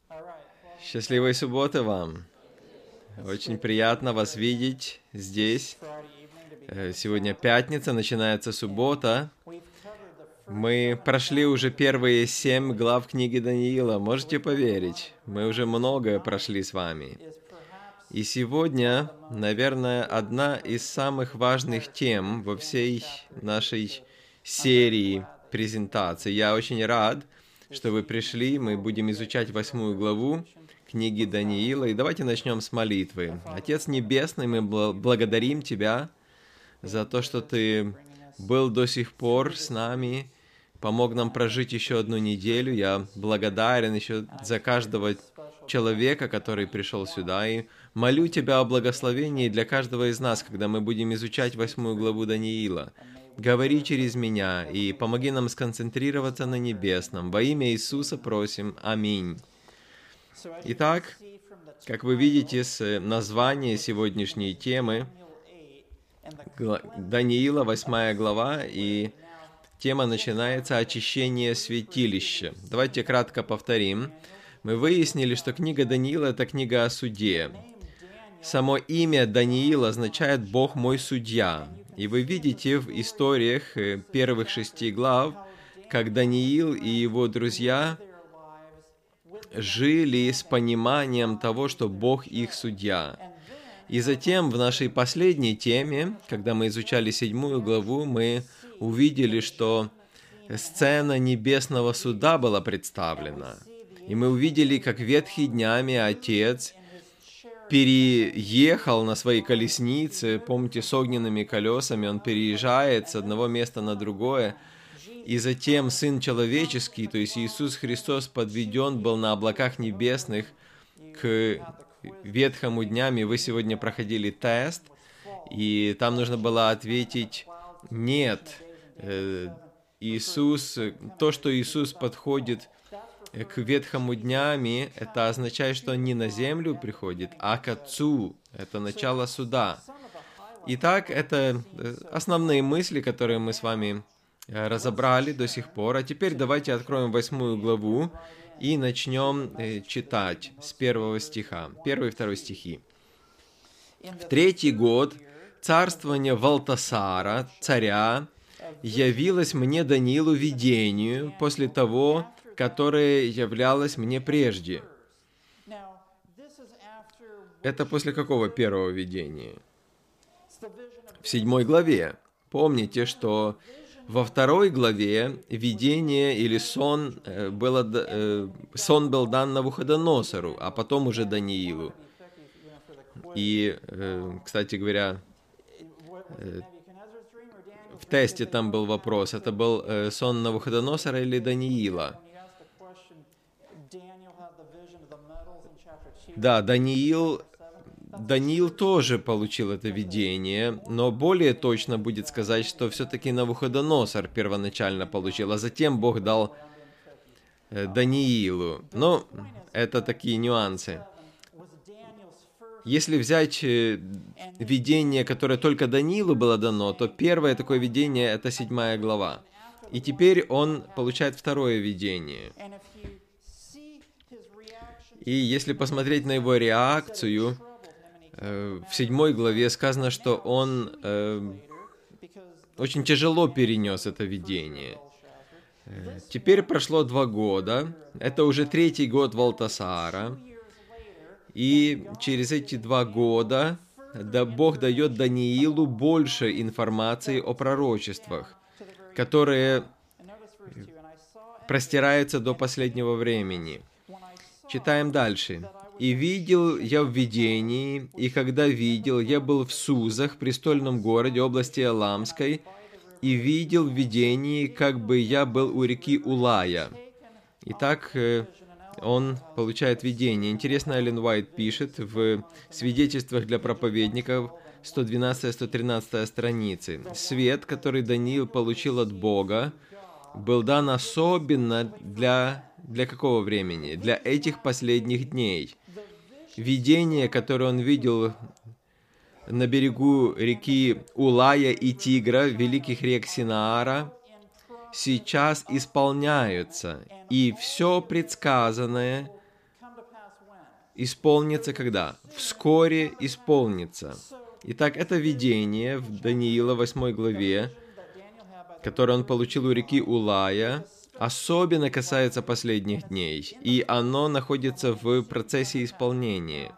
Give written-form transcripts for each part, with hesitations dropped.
Счастливой субботы вам! Очень приятно вас видеть здесь. Сегодня пятница, начинается суббота. Мы прошли уже первые 7 глав книги Даниила. Можете поверить? Мы уже многое прошли с вами. И сегодня, наверное, одна из самых важных тем во всей нашей серии презентаций. Я очень рад, что вы пришли. Мы будем изучать 8 главу книги Даниила. И давайте начнем с молитвы. Отец Небесный, мы благодарим Тебя за то, что Ты был до сих пор с нами, помог нам прожить еще одну неделю. Я благодарен еще за каждого человека, который пришел сюда, и молю Тебя о благословении для каждого из нас, когда мы будем изучать 8 главу Даниила. Говори через меня и помоги нам сконцентрироваться на небесном. Во имя Иисуса просим. Аминь. Итак, как вы видите с названия сегодняшней темы, Даниила, 8 глава, и тема начинается «Очищение святилища». Давайте кратко повторим. Мы выяснили, что книга Даниила – это книга о суде. Само имя Даниил означает «Бог мой судья». И вы видите в историях первых 6 глав, как Даниил и его друзья жили с пониманием того, что Бог их судья. И затем в нашей последней теме, когда мы изучали 7 главу, мы увидели, что сцена небесного суда была представлена. И мы увидели, как ветхий днями Отец переехал на своей колеснице, помните, с огненными колесами, он переезжает с одного места на другое, и затем Сын Человеческий, то есть Иисус Христос, подведен был на облаках небесных к ветхому днями. Вы сегодня проходили тест, и там нужно было ответить «нет». Иисус, то, что Иисус подходит к ветхому днями, это означает, что он не на землю приходит, а к Отцу. Это начало суда. Итак, это основные мысли, которые мы с вами разобрали до сих пор. А теперь давайте откроем 8 главу и начнем читать с 1 стиха, 1 и 2 стихи. «В 3-й год царствования Валтасара, царя, явилось мне Даниилу видению после того, которое являлось мне прежде». Это после какого первого видения? В 7 главе. Помните, что во 2 главе видение или сон был дан Навуходоносору, а потом уже Даниилу. И, кстати говоря, в тесте там был вопрос, это был сон Навуходоносора или Даниила? Да, Даниил тоже получил это видение, но более точно будет сказать, что все-таки Навуходоносор первоначально получил, а затем Бог дал Даниилу. Но это такие нюансы. Если взять видение, которое только Даниилу было дано, то первое такое видение – это 7 глава. И теперь он получает второе видение. И если посмотреть на его реакцию, в 7 главе сказано, что он очень тяжело перенес это видение. Теперь прошло 2 года, это уже 3-й год Валтасара, и через эти 2 года Бог дает Даниилу больше информации о пророчествах, которые простираются до последнего времени. Читаем дальше. «И видел я в видении, и когда видел, я был в Сузах, престольном городе области Эламской, и видел в видении, как бы я был у реки Улая». Итак, он получает видение. Интересно, Эллен Уайт пишет в «Свидетельствах для проповедников», 112-113 страницы. «Свет, который Даниил получил от Бога, был дан особенно для какого времени? Для этих последних дней. Видение, которое он видел на берегу реки Улая и Тигра, великих рек Синаара, сейчас исполняются, и все предсказанное исполнится когда? Вскоре исполнится. Итак, это видение в Даниила 8 главе, которое он получил у реки Улая, особенно касается последних дней, и оно находится в процессе исполнения.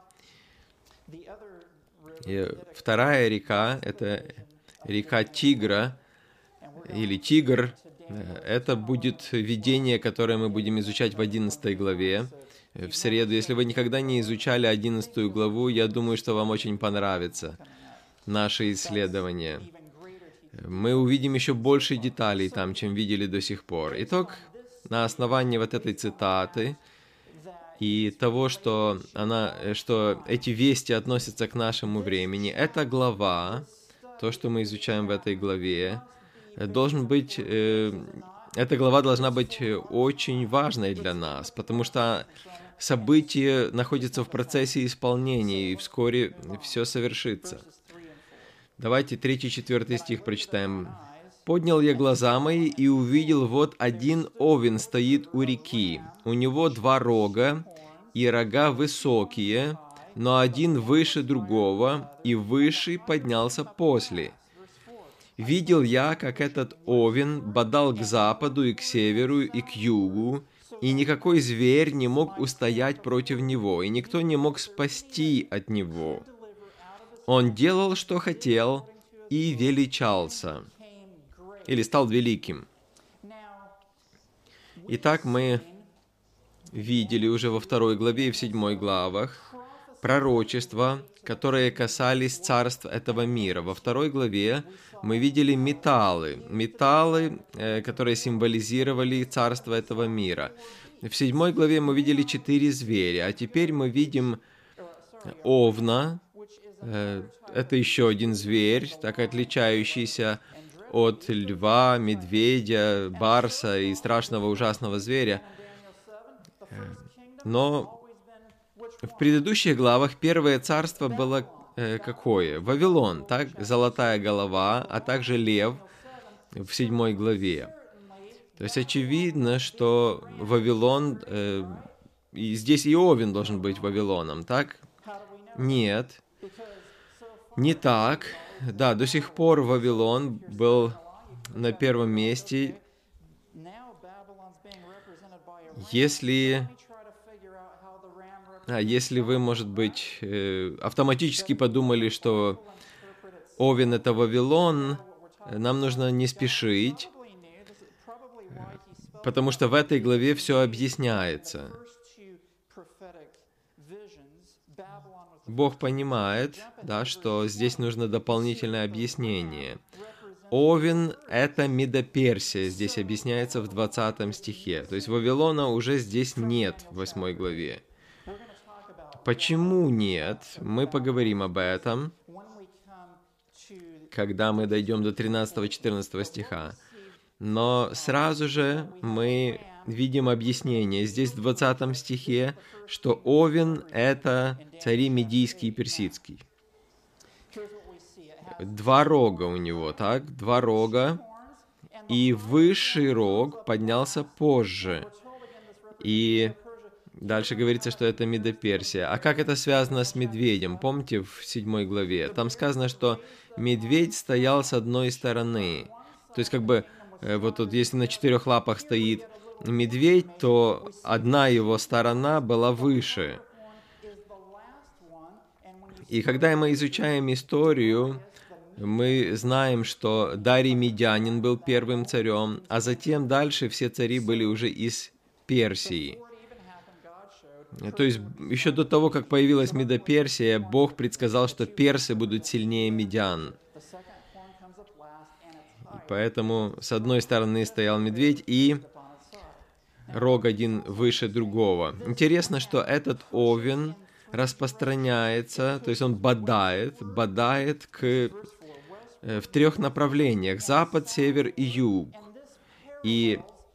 И вторая река, это река Тигра, или Тигр, это будет видение, которое мы будем изучать в 11 главе, в среду. Если вы никогда не изучали 11 главу, я думаю, что вам очень понравится наше исследование. Мы увидим еще больше деталей там, чем видели до сих пор. Итог, на основании вот этой цитаты и того, что эти вести относятся к нашему времени, эта глава, то, что мы изучаем в этой главе, эта глава должна быть очень важной для нас, потому что событие находится в процессе исполнения, и вскоре все совершится. Давайте 3-4 стих прочитаем. «Поднял я глаза мои и увидел, вот один овен стоит у реки. У него 2 рога, и рога высокие, но один выше другого, и высший поднялся после. Видел я, как этот овен бодал к западу и к северу и к югу, и никакой зверь не мог устоять против него, и никто не мог спасти от него. Он делал, что хотел, и величался». Или стал великим. Итак, мы видели уже во 2 главе и в 7 главах пророчества, которые касались царств этого мира. Во 2 главе мы видели металлы, которые символизировали царство этого мира. В 7 главе мы видели 4 зверя, а теперь мы видим овна. Это еще один зверь, так отличающийся от льва, медведя, барса и страшного ужасного зверя. Но в предыдущих главах первое царство было какое? Вавилон, так? Золотая голова, а также лев в 7 главе. То есть очевидно, что Вавилон, и здесь и овен должен быть Вавилоном, так? Нет, не так. Да, до сих пор Вавилон был на первом месте. Если вы, может быть, автоматически подумали, что овен — это Вавилон, нам нужно не спешить, потому что в этой главе все объясняется. Бог понимает, да, что здесь нужно дополнительное объяснение. Овен — это Медоперсия, здесь объясняется в 20 стихе. То есть Вавилона уже здесь нет в 8 главе. Почему нет? Мы поговорим об этом, когда мы дойдем до 13-14 стиха. Но сразу же мы видим объяснение. Здесь в 20 стихе, что овен — это цари Медийский и Персидский. 2 рога у него, так? 2 рога. И высший рог поднялся позже. И дальше говорится, что это Медоперсия. А как это связано с медведем? Помните в 7 главе? Там сказано, что медведь стоял с одной стороны. То есть вот тут, если на 4 лапах стоит медведь, то одна его сторона была выше. И когда мы изучаем историю, мы знаем, что Дарий Медянин был первым царем, а затем дальше все цари были уже из Персии. То есть еще до того, как появилась Медоперсия, Бог предсказал, что персы будут сильнее медян. Поэтому с одной стороны стоял медведь, и рог один выше другого. Интересно, что этот овен распространяется, то есть он бодает в 3 направлениях: запад, север и юг. И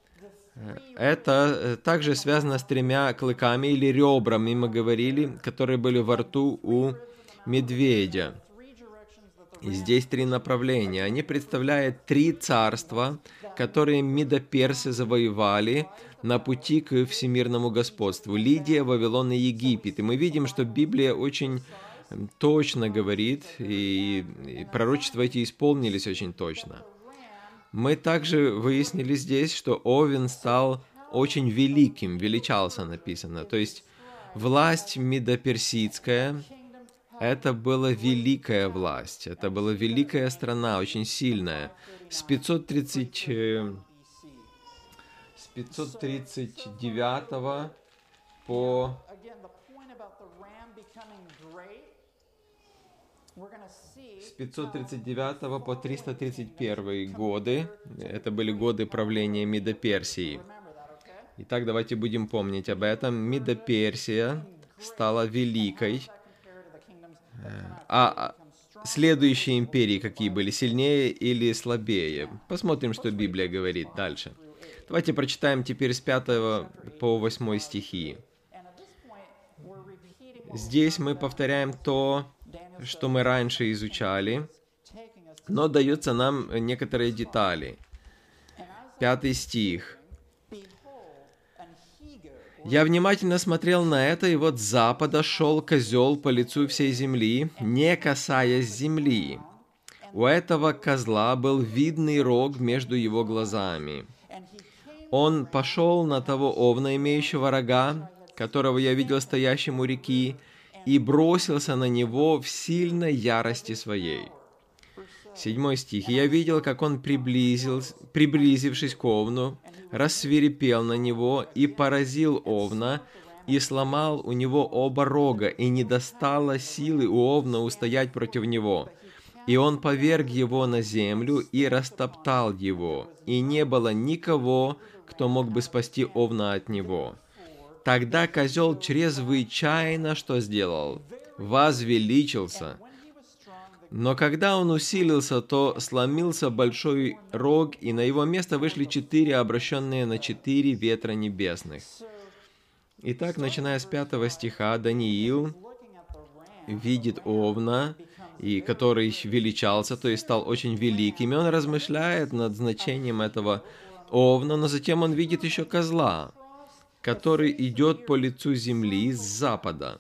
это также связано с 3 клыками или ребрами, мы говорили, которые были во рту у медведя. И здесь 3 направления. Они представляют 3 царства, которые медоперсы завоевали на пути к всемирному господству. Лидия, Вавилон и Египет. И мы видим, что Библия очень точно говорит, и пророчества эти исполнились очень точно. Мы также выяснили здесь, что Овен стал очень великим, величался написано. То есть власть медоперсидская, это была великая власть, это была великая страна, очень сильная. С 539 по 331 годы, это были годы правления Медоперсии. Итак, давайте будем помнить об этом. Медоперсия стала великой, а следующие империи какие были, сильнее или слабее? Посмотрим, что Библия говорит дальше. Давайте прочитаем теперь с 5 по 8 стихи. Здесь мы повторяем то, что мы раньше изучали, но даются нам некоторые детали. 5 стих. «Я внимательно смотрел на это, и вот с запада шел козел по лицу всей земли, не касаясь земли. У этого козла был видный рог между его глазами. Он пошел на того овна, имеющего рога, которого я видел стоящим у реки, и бросился на него в сильной ярости своей». 7 стих. «И я видел, как он, приблизившись к овну, рассвирепел на него и поразил овна, и сломал у него оба рога, и не достало силы у овна устоять против него. И он поверг его на землю и растоптал его, и не было никого, кто мог бы спасти овна от него. Тогда козел чрезвычайно что сделал? Возвеличился. Но когда он усилился, то сломился большой рог, и на его место вышли 4 обращенные на 4 ветра небесных». Итак, начиная с 5 стиха, Даниил видит овна, и который величался, то есть стал очень великим, и он размышляет над значением этого овна, но затем он видит еще козла, который идет по лицу земли с запада.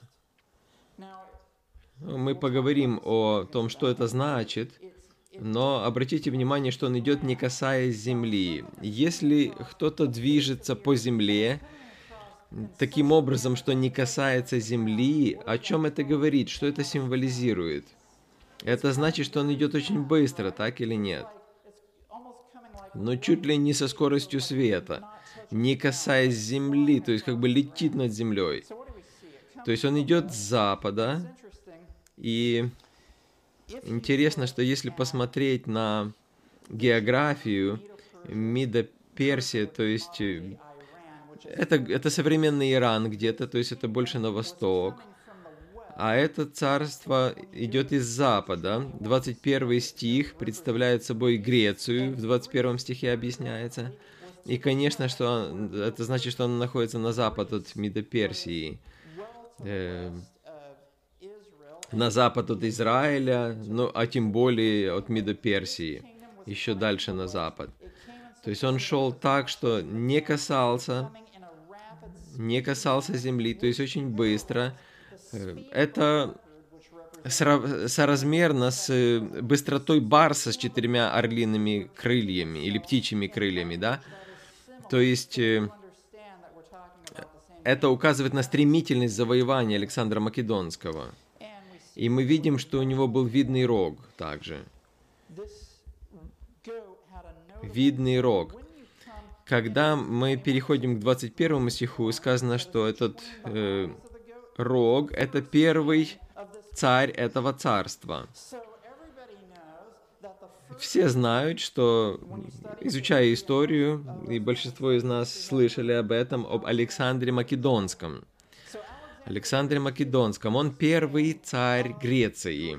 Мы поговорим о том, что это значит, но обратите внимание, что он идет, не касаясь земли. Если кто-то движется по земле таким образом, что не касается земли, о чем это говорит, что это символизирует? Это значит, что он идет очень быстро, так или нет? Но чуть ли не со скоростью света, не касаясь земли, то есть как бы летит над землей. То есть он идет с запада. И интересно, что если посмотреть на географию, Медоперсия, то есть это современный Иран где-то, то есть это больше на восток, а это царство идет из запада. 21 стих представляет собой Грецию, в 21 стихе объясняется. И, конечно, что это значит, что он находится на запад от Медоперсии. На запад от Израиля, ну, а тем более от Медоперсии, еще дальше на запад. То есть он шел так, что не касался земли, то есть очень быстро. Это соразмерно с быстротой барса с 4 орлиными крыльями или птичьими крыльями, да? То есть это указывает на стремительность завоевания Александра Македонского. И мы видим, что у него был видный рог также. Видный рог. Когда мы переходим к 21 стиху, сказано, что этот рог – это первый царь этого царства. Все знают, что, изучая историю, и большинство из нас слышали об этом, об Александре Македонском. Александре Македонском. Он первый царь Греции.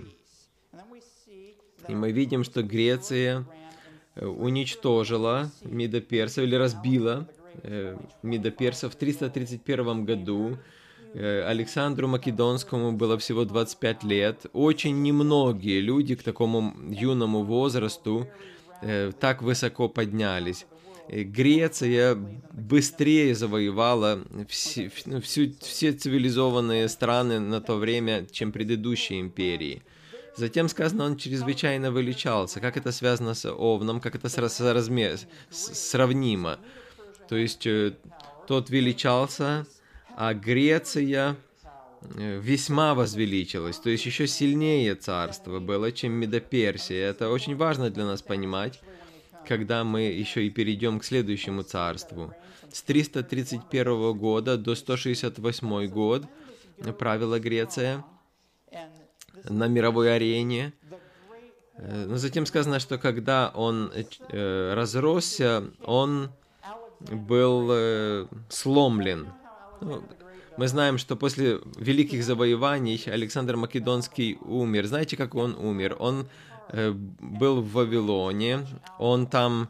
И мы видим, что Греция уничтожила медоперсов или разбила медоперсов в 331 году. Александру Македонскому было всего 25 лет. Очень немногие люди к такому юному возрасту так высоко поднялись. Греция быстрее завоевала все цивилизованные страны на то время, чем предыдущие империи. Затем сказано, он чрезвычайно величался. Как это связано с Овном, как это сравнимо? То есть тот величался, а Греция весьма возвеличилась. То есть еще сильнее царство было, чем Медоперсия. Это очень важно для нас понимать, когда мы еще и перейдем к следующему царству. С 331 года до 168 год правила Греция на мировой арене. Но затем сказано, что когда он разросся, он был сломлен. Мы знаем, что после великих завоеваний Александр Македонский умер. Знаете, как он умер? Он был в Вавилоне, он там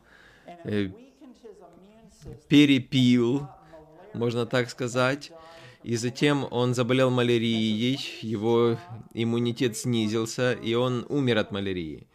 перепил, можно так сказать, и затем он заболел малярией, его иммунитет снизился, и он умер от малярии.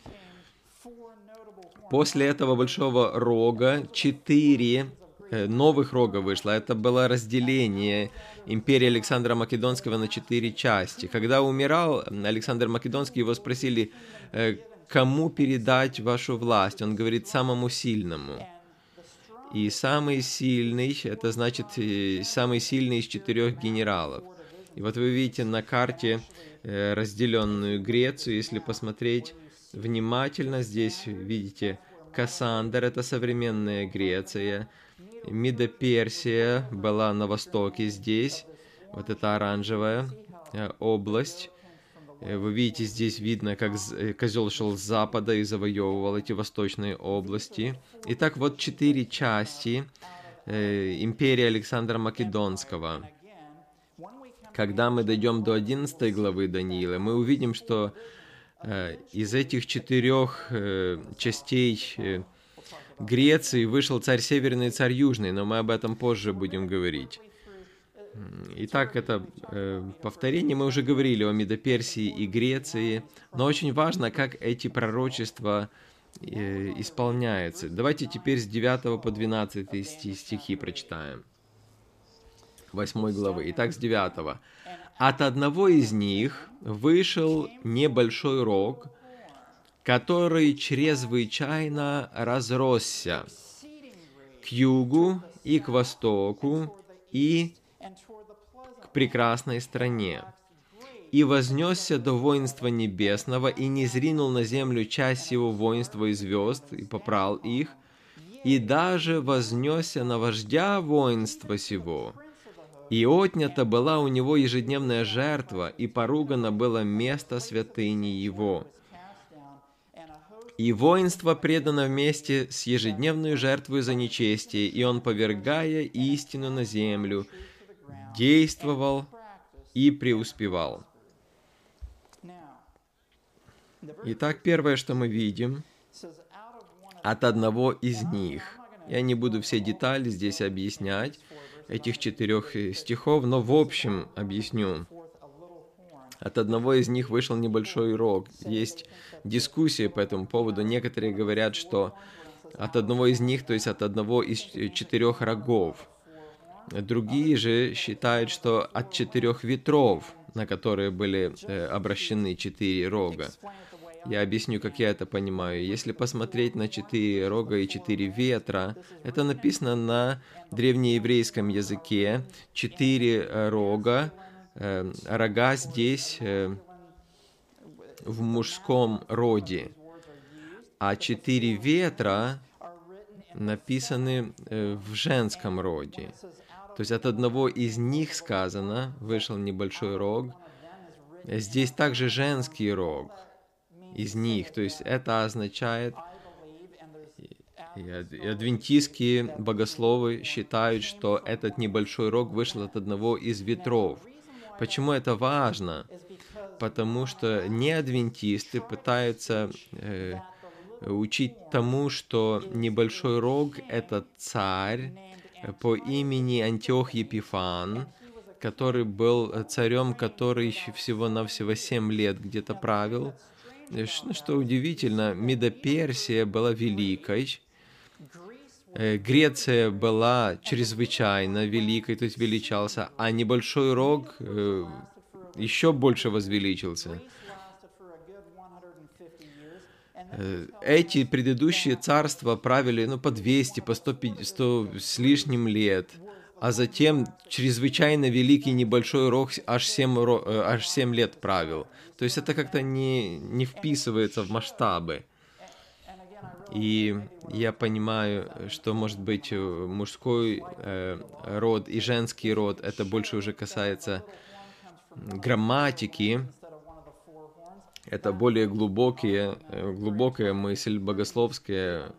После этого большого рога 4 новых рога вышло. Это было разделение империи Александра Македонского на 4 части. Когда умирал Александр Македонский, его спросили, кому передать вашу власть? Он говорит, самому сильному. И самый сильный, это значит самый сильный из 4 генералов. И вот вы видите на карте разделенную Грецию, если посмотреть внимательно, здесь видите Кассандр, это современная Греция. Медоперсия была на востоке здесь, вот эта оранжевая область. Вы видите, здесь видно, как козел шел с запада и завоевывал эти восточные области. Итак, вот 4 части империи Александра Македонского. Когда мы дойдем до 11 главы Даниила, мы увидим, что из этих 4 частей Греции вышел царь северный и царь южный, но мы об этом позже будем говорить. Итак, это повторение. Мы уже говорили о Медоперсии и Греции, но очень важно, как эти пророчества исполняются. Давайте теперь с 9 по 12 стихи прочитаем. 8 главы. Итак, с 9. «От одного из них вышел небольшой рог, который чрезвычайно разросся к югу и к востоку и к прекрасной стране, и вознесся до воинства небесного, и низринул на землю часть его воинства и звезд, и попрал их, и даже вознесся на вождя воинства сего. И отнята была у него ежедневная жертва, и поругано было место святыни его. И воинство предано вместе с ежедневной жертвой за нечестие, и он, повергая истину на землю, действовал и преуспевал». Итак, первое, что мы видим, от одного из них. Я не буду все детали здесь объяснять, этих 4 стихов, но в общем объясню. От одного из них вышел небольшой рог. Есть дискуссия по этому поводу. Некоторые говорят, что от одного из них, то есть от одного из 4 рогов. Другие же считают, что от 4 ветров, на которые были обращены 4 рога. Я объясню, как я это понимаю. Если посмотреть на 4 рога и 4 ветра, это написано на древнееврейском языке. 4 рога, рога здесь в мужском роде, а 4 ветра написаны в женском роде. То есть от одного из них сказано, вышел небольшой рог. Здесь также женский рог из них. То есть это означает, и адвентистские богословы считают, что этот небольшой рог вышел от одного из ветров. Почему это важно? Потому что неадвентисты пытаются учить тому, что небольшой рог — это царь по имени Антиох Епифан, который был царем, который всего-навсего 7 лет где-то правил. Что удивительно, Медоперсия была великой, Греция была чрезвычайно великой, то есть величался, а небольшой рог еще больше возвеличился. Эти предыдущие царства правили по 200, по 100 с лишним лет, а затем чрезвычайно великий небольшой рог аж 7 лет правил. То есть это как-то не вписывается в масштабы. И я понимаю, что, может быть, мужской род и женский род, это больше уже касается грамматики, это более глубокая мысль, богословская.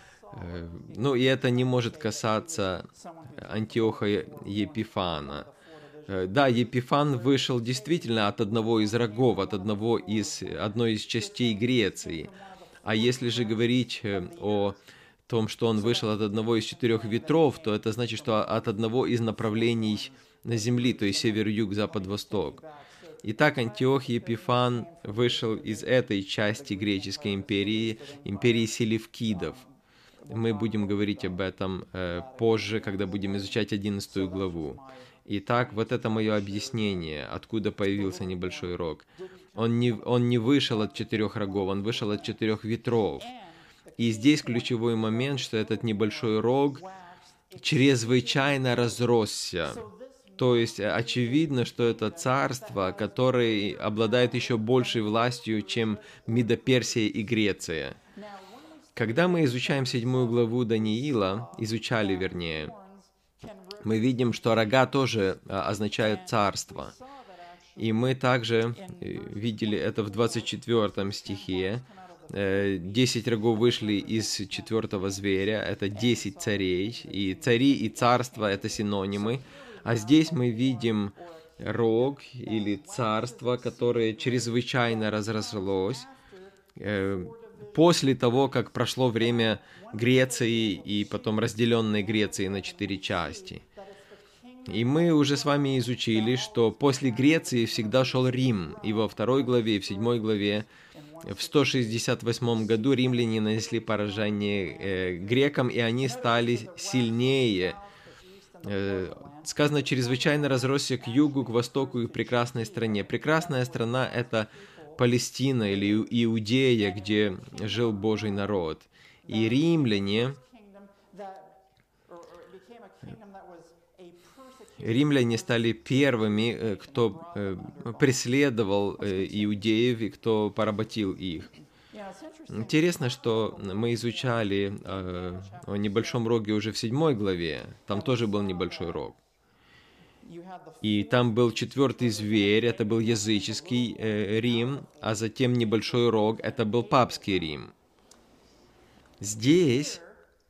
Ну, и это не может касаться Антиоха Епифана. Да, Епифан вышел действительно от одного из рогов, от одной из частей Греции. А если же говорить о том, что он вышел от одного из 4 ветров, то это значит, что от одного из направлений на земли, то есть север, юг, запад, восток. Итак, Антиох Епифан вышел из этой части греческой империи, империи селевкидов. Мы будем говорить об этом позже, когда будем изучать 11 главу. Итак, вот это мое объяснение, откуда появился небольшой рог. Он не вышел от 4 рогов, он вышел от 4 ветров. И здесь ключевой момент, что этот небольшой рог чрезвычайно разросся. То есть очевидно, что это царство, которое обладает еще большей властью, чем Мидо-Персия и Греция. Когда мы изучаем 7 главу Даниила, изучали вернее, мы видим, что рога тоже означают царство. И мы также видели это в 24 стихе. 10 рогов вышли из 4 зверя, это 10 царей. И цари и царство — это синонимы. А здесь мы видим рог или царство, которое чрезвычайно разрослось после того, как прошло время Греции и потом разделенной Греции на 4 части. И мы уже с вами изучили, что после Греции всегда шел Рим. И во 2 главе, и в 7 главе, в 168 году римляне нанесли поражение грекам, и они стали сильнее. Сказано, чрезвычайно разросся к югу, к востоку и к прекрасной стране. Прекрасная страна — это Палестина или Иудея, где жил Божий народ. И римляне стали первыми, кто преследовал иудеев и кто поработил их. Интересно, что мы изучали о небольшом роге уже в 7 главе. Там тоже был небольшой рог. И там был 4 зверь, это был языческий Рим, а затем небольшой рог, это был папский Рим. Здесь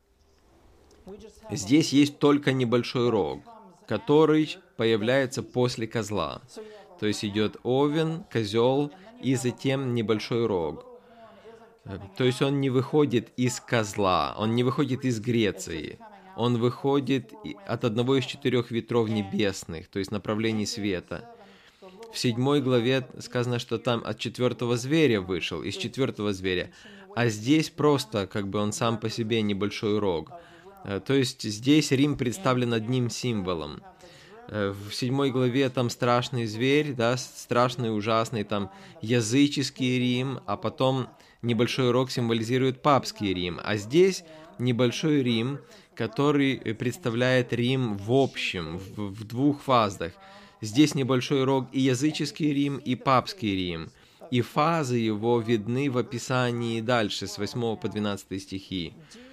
есть только небольшой рог, который появляется после козла. То есть идет овен, козел и затем небольшой рог. То есть он не выходит из козла, он не выходит из Греции. Он выходит от одного из 4 ветров небесных, то есть направлений света. В 7 главе сказано, что там от 4 зверя вышел, из 4 зверя. А здесь просто, он сам по себе небольшой рог. То есть здесь Рим представлен одним символом. В 7 главе там страшный зверь, да, страшный, ужасный, там языческий Рим, а потом небольшой рог символизирует папский Рим. А здесь небольшой Рим, который представляет Рим в общем, в 2 фазах. Здесь небольшой рог и языческий Рим, и папский Рим. И фазы его видны в описании дальше, с 8 по 12 стихи.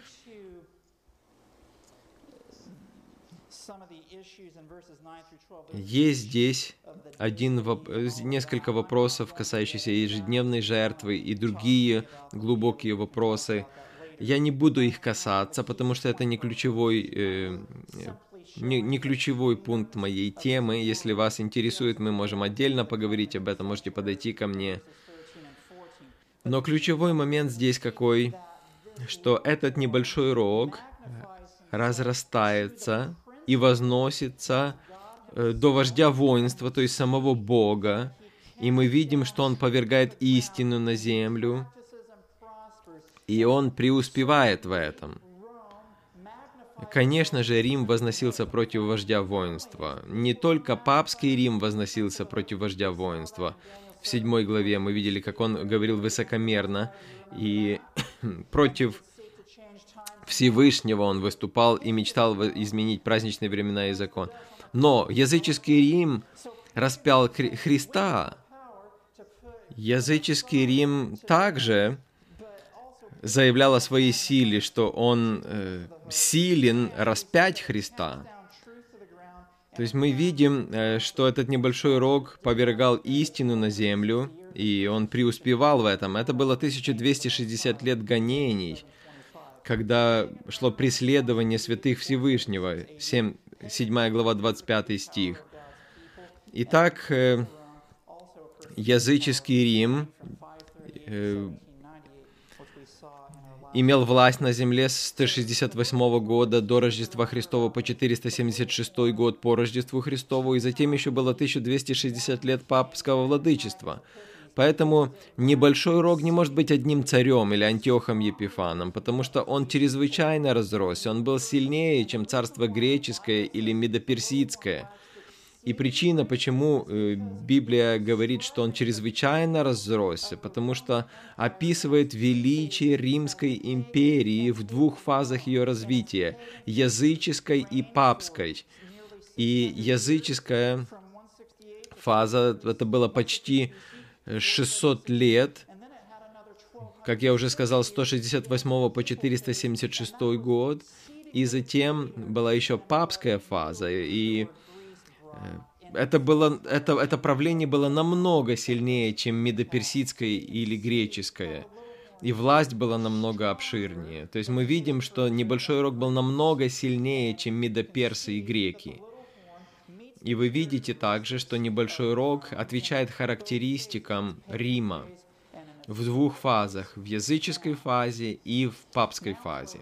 Есть здесь несколько вопросов, касающихся ежедневной жертвы, и другие глубокие вопросы. Я не буду их касаться, потому что это не ключевой пункт моей темы. Если вас интересует, мы можем отдельно поговорить об этом, можете подойти ко мне. Но ключевой момент здесь какой, что этот небольшой рог разрастается и возносится до вождя воинства, то есть самого Бога, и мы видим, что он повергает истину на землю, и он преуспевает в этом. Конечно же, Рим возносился против вождя воинства. Не только папский Рим возносился против вождя воинства. В 7 главе мы видели, как он говорил высокомерно, и против Всевышнего он выступал и мечтал изменить праздничные времена и закон. Но языческий Рим распял Христа. Языческий Рим также заявлял о своей силе, что он силен распять Христа. То есть мы видим, что этот небольшой рог повергал истину на землю, и он преуспевал в этом. Это было 1260 лет гонений, когда шло преследование святых Всевышнего, 7 глава, 25 стих. Итак, языческий Рим имел власть на земле с 168 года до Рождества Христова по 476 год по Рождеству Христову, и затем еще было 1260 лет папского владычества. Поэтому небольшой рог не может быть одним царем или Антиохом Епифаном, потому что он чрезвычайно разросся, он был сильнее, чем царство греческое или медоперсидское. И причина, почему Библия говорит, что он чрезвычайно разросся, потому что описывает величие Римской империи в 2 фазах ее развития – языческой и папской. И языческая фаза, это было почти 600 лет, как я уже сказал, с 168 по 476 год, и затем была еще папская фаза, и это правление было намного сильнее, чем медоперсидское или греческое, и власть была намного обширнее. То есть мы видим, что небольшой рог был намного сильнее, чем медоперсы и греки. И вы видите также, что небольшой рог отвечает характеристикам Рима в 2 фазах, в языческой фазе и в папской фазе.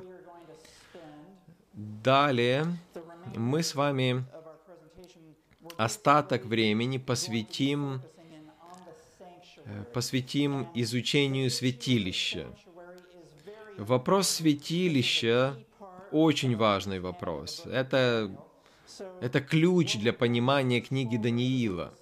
Далее мы с вами остаток времени посвятим изучению святилища. Вопрос святилища очень важный вопрос. Это ключ для понимания книги Даниила.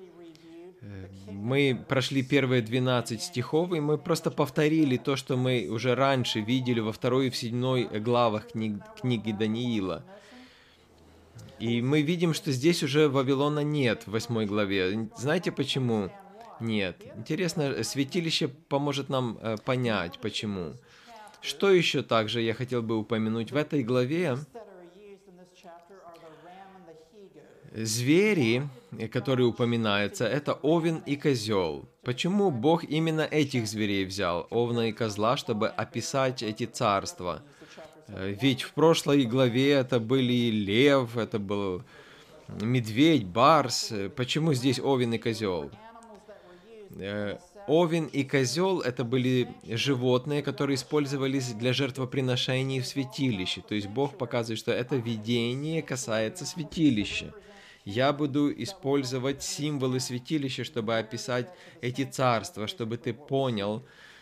Мы прошли первые 12 стихов, и мы просто повторили то, что мы уже раньше видели во 2 и в 7 главах книги Даниила. И мы видим, что здесь уже Вавилона нет в 8 главе. Знаете, почему нет? Интересно, святилище поможет нам понять, почему. Что еще также я хотел бы упомянуть? В этой главе звери, которые упоминаются, это овен и козел. Почему Бог именно этих зверей взял, овна и козла, чтобы описать эти царства? Ведь в прошлой главе это были лев, это был медведь, барс. Почему здесь овен и козел? Овен и козел – это были животные, которые использовались для жертвоприношений в святилище. То есть Бог показывает, что это видение касается святилища. Я буду использовать символы святилища, чтобы описать эти царства, чтобы ты понял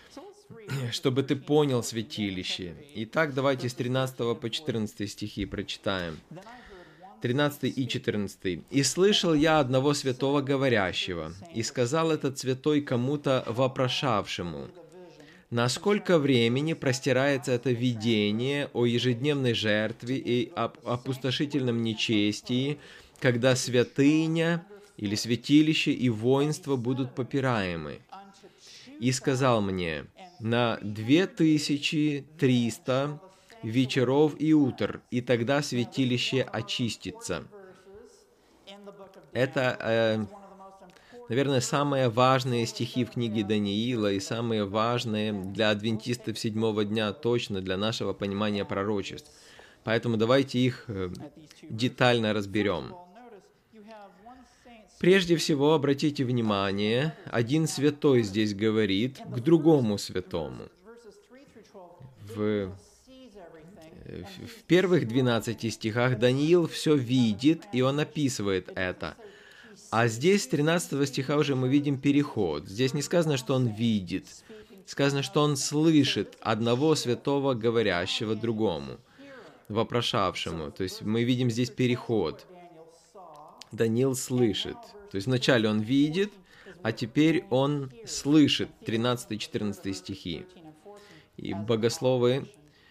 святилище. Итак, давайте с 13 по 14 стихи прочитаем. 13 и 14. «И слышал я одного святого говорящего, и сказал этот святой кому-то вопрошавшему, насколько времени простирается это видение о ежедневной жертве и об опустошительном нечестии, когда святыня или святилище и воинство будут попираемы. И сказал мне, на 2300 вечеров и утр, и тогда святилище очистится». Это, наверное, самые важные стихи в книге Даниила и самые важные для адвентистов 7-го дня, точно для нашего понимания пророчеств. Поэтому давайте их детально разберем. Прежде всего, обратите внимание, один святой здесь говорит к другому святому. В первых 12 стихах Даниил все видит, и он описывает это. А здесь, с 13 стиха уже мы видим переход. Здесь не сказано, что он видит. Сказано, что он слышит одного святого, говорящего другому. вопрошавшему. То есть мы видим здесь переход. Даниил слышит. То есть вначале он видит, а теперь он слышит. 13-14 стихи. И богословы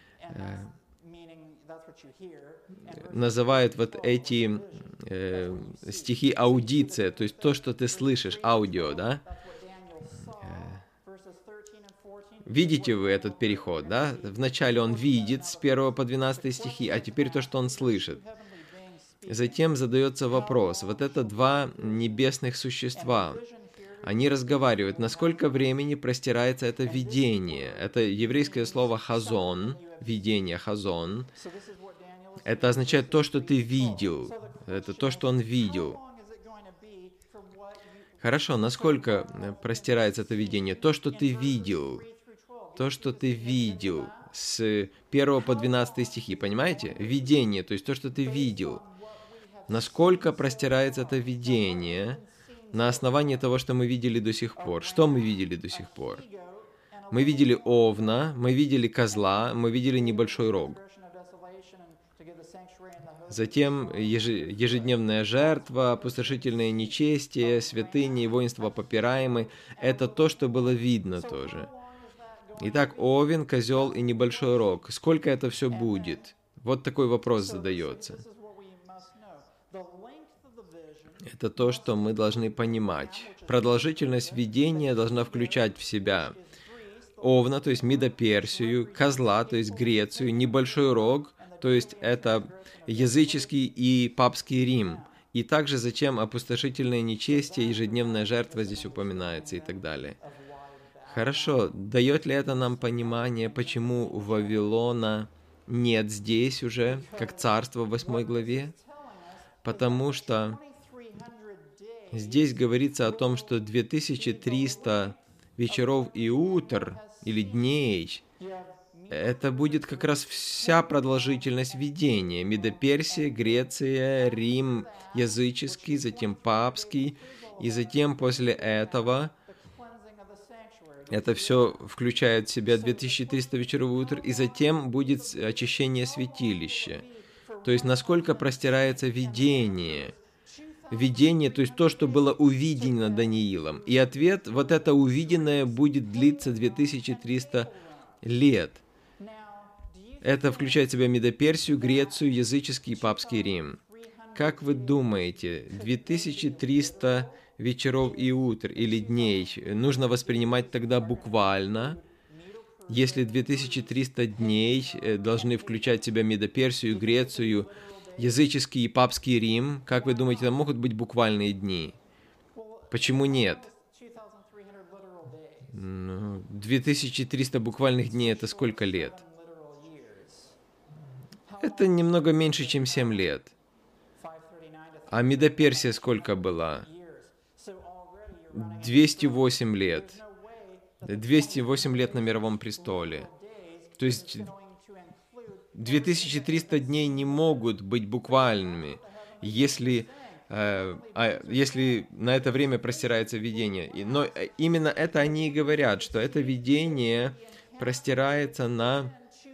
называют вот эти стихи аудиция, то есть то, что ты слышишь, аудио, да? Видите вы этот переход, да? Вначале он видит с 1 по 12 стихи, а теперь то, что он слышит. Затем задается вопрос. Вот это два небесных существа. Они разговаривают. Насколько времени простирается это видение? Это еврейское слово «хазон», видение, «хазон». Это означает то, что ты видел. Это то, что он видел. Хорошо, насколько простирается это видение? То, что ты видел. То, что ты видел. С 1 по 12 стихи, понимаете? Видение, то есть то, что ты видел. Насколько простирается это видение на основании того, что мы видели до сих пор? Что мы видели до сих пор? Мы видели овна, мы видели козла, мы видели небольшой рог. Затем ежедневная жертва, опустошительное нечестие, святыни и воинство попираемы. Это то, что было видно тоже. Итак, овен, козел и небольшой рог. Сколько это все будет? Вот такой вопрос задается. Это то, что мы должны понимать. Продолжительность видения должна включать в себя овна, то есть Мидо-Персию, козла, то есть Грецию, небольшой рог, то есть это языческий и папский Рим. И также зачем опустошительное нечестие, ежедневная жертва здесь упоминается и так далее. Хорошо, дает ли это нам понимание, почему Вавилона нет здесь уже, как царство в 8 главе? Потому что здесь говорится о том, что 2300 вечеров и утр, или дней, это будет как раз вся продолжительность видения. Мидо-Персия, Греция, Рим языческий, затем папский, и затем после этого это все включает в себя 2300 вечеров и утр, и затем будет очищение святилища. То есть насколько простирается видение. Видение, то есть то, что было увидено Даниилом. И ответ, вот это увиденное будет длиться 2300 лет. Это включает в себя Мидо-Персию, Грецию, языческий и папский Рим. Как вы думаете, 2300 вечеров и утр или дней нужно воспринимать тогда буквально? Если 2300 дней должны включать в себя Мидо-Персию, Грецию, языческий и папский Рим, как вы думаете, там могут быть буквальные дни? Почему нет? 2300 буквальных дней — это сколько лет? Это немного меньше, чем 7 лет. А Мидо-Персия сколько была? 208 лет. 208 лет на мировом престоле. То есть 2300 дней не могут быть буквальными, если на это время простирается видение. Но именно это они и говорят, что это видение простирается на...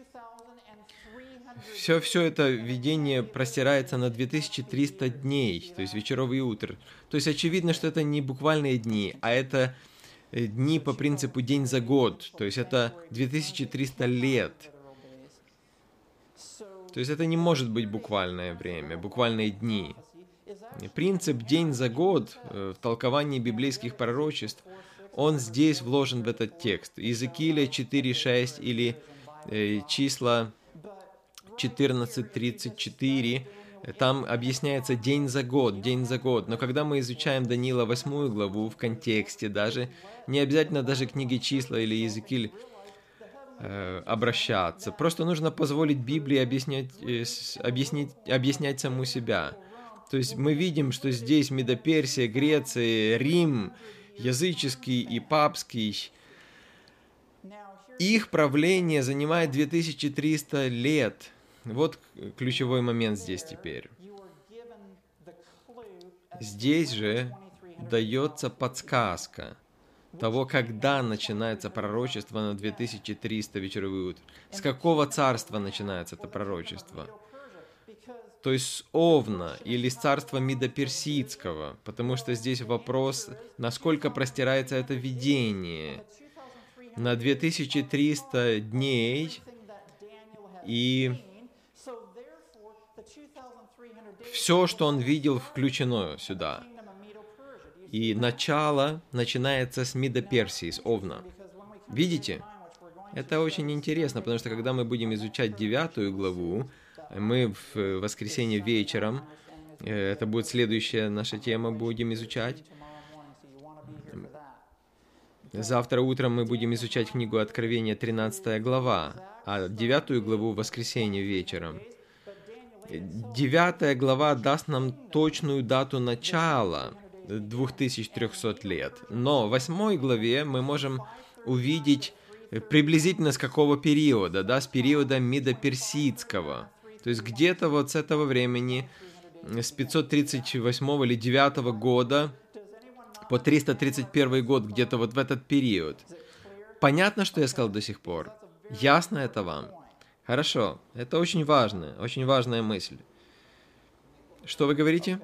Все это видение простирается на 2300 дней, то есть вечеров и утр. То есть очевидно, что это не буквальные дни, а это дни по принципу день за год. То есть это 2300 лет. То есть это не может быть буквальное время, буквальные дни. Принцип день за год в толковании библейских пророчеств, он здесь вложен в этот текст. Иезекииля 4:6 или числа 14:34, там объясняется день за год, день за год. Но когда мы изучаем Даниила 8 главу в контексте даже, не обязательно даже к книге числа или Иезекииль обращаться. Просто нужно позволить Библии объяснять саму себя. То есть мы видим, что здесь Мидо-Персия, Греция, Рим, языческий и папский, их правление занимает 2300 лет. Вот ключевой момент здесь теперь. Здесь же дается подсказка. того, когда начинается пророчество на 2300 вечеров и утр. С какого царства начинается это пророчество? То есть с Овна или с царства Мидо-Персидского, потому что здесь вопрос, насколько простирается это видение. На 2300 дней, и все, что он видел, включено сюда. И начало начинается с Мидо-Персии, с Овна. Видите? Это очень интересно, потому что когда мы будем изучать 9 главу, мы в воскресенье вечером, это будет следующая наша тема, будем изучать. Завтра утром мы будем изучать книгу Откровения, 13 глава, а 9 главу в воскресенье вечером. 9 глава даст нам точную дату начала 2300 лет. Но в 8 главе мы можем увидеть приблизительно с какого периода, да, с периода Мидо-Персидского. То есть где-то вот с этого времени, с 538 или 9 года по 331 год, где-то вот в этот период. Понятно, что я сказал до сих пор? Ясно это вам? Хорошо, это очень важная мысль. Что вы говорите?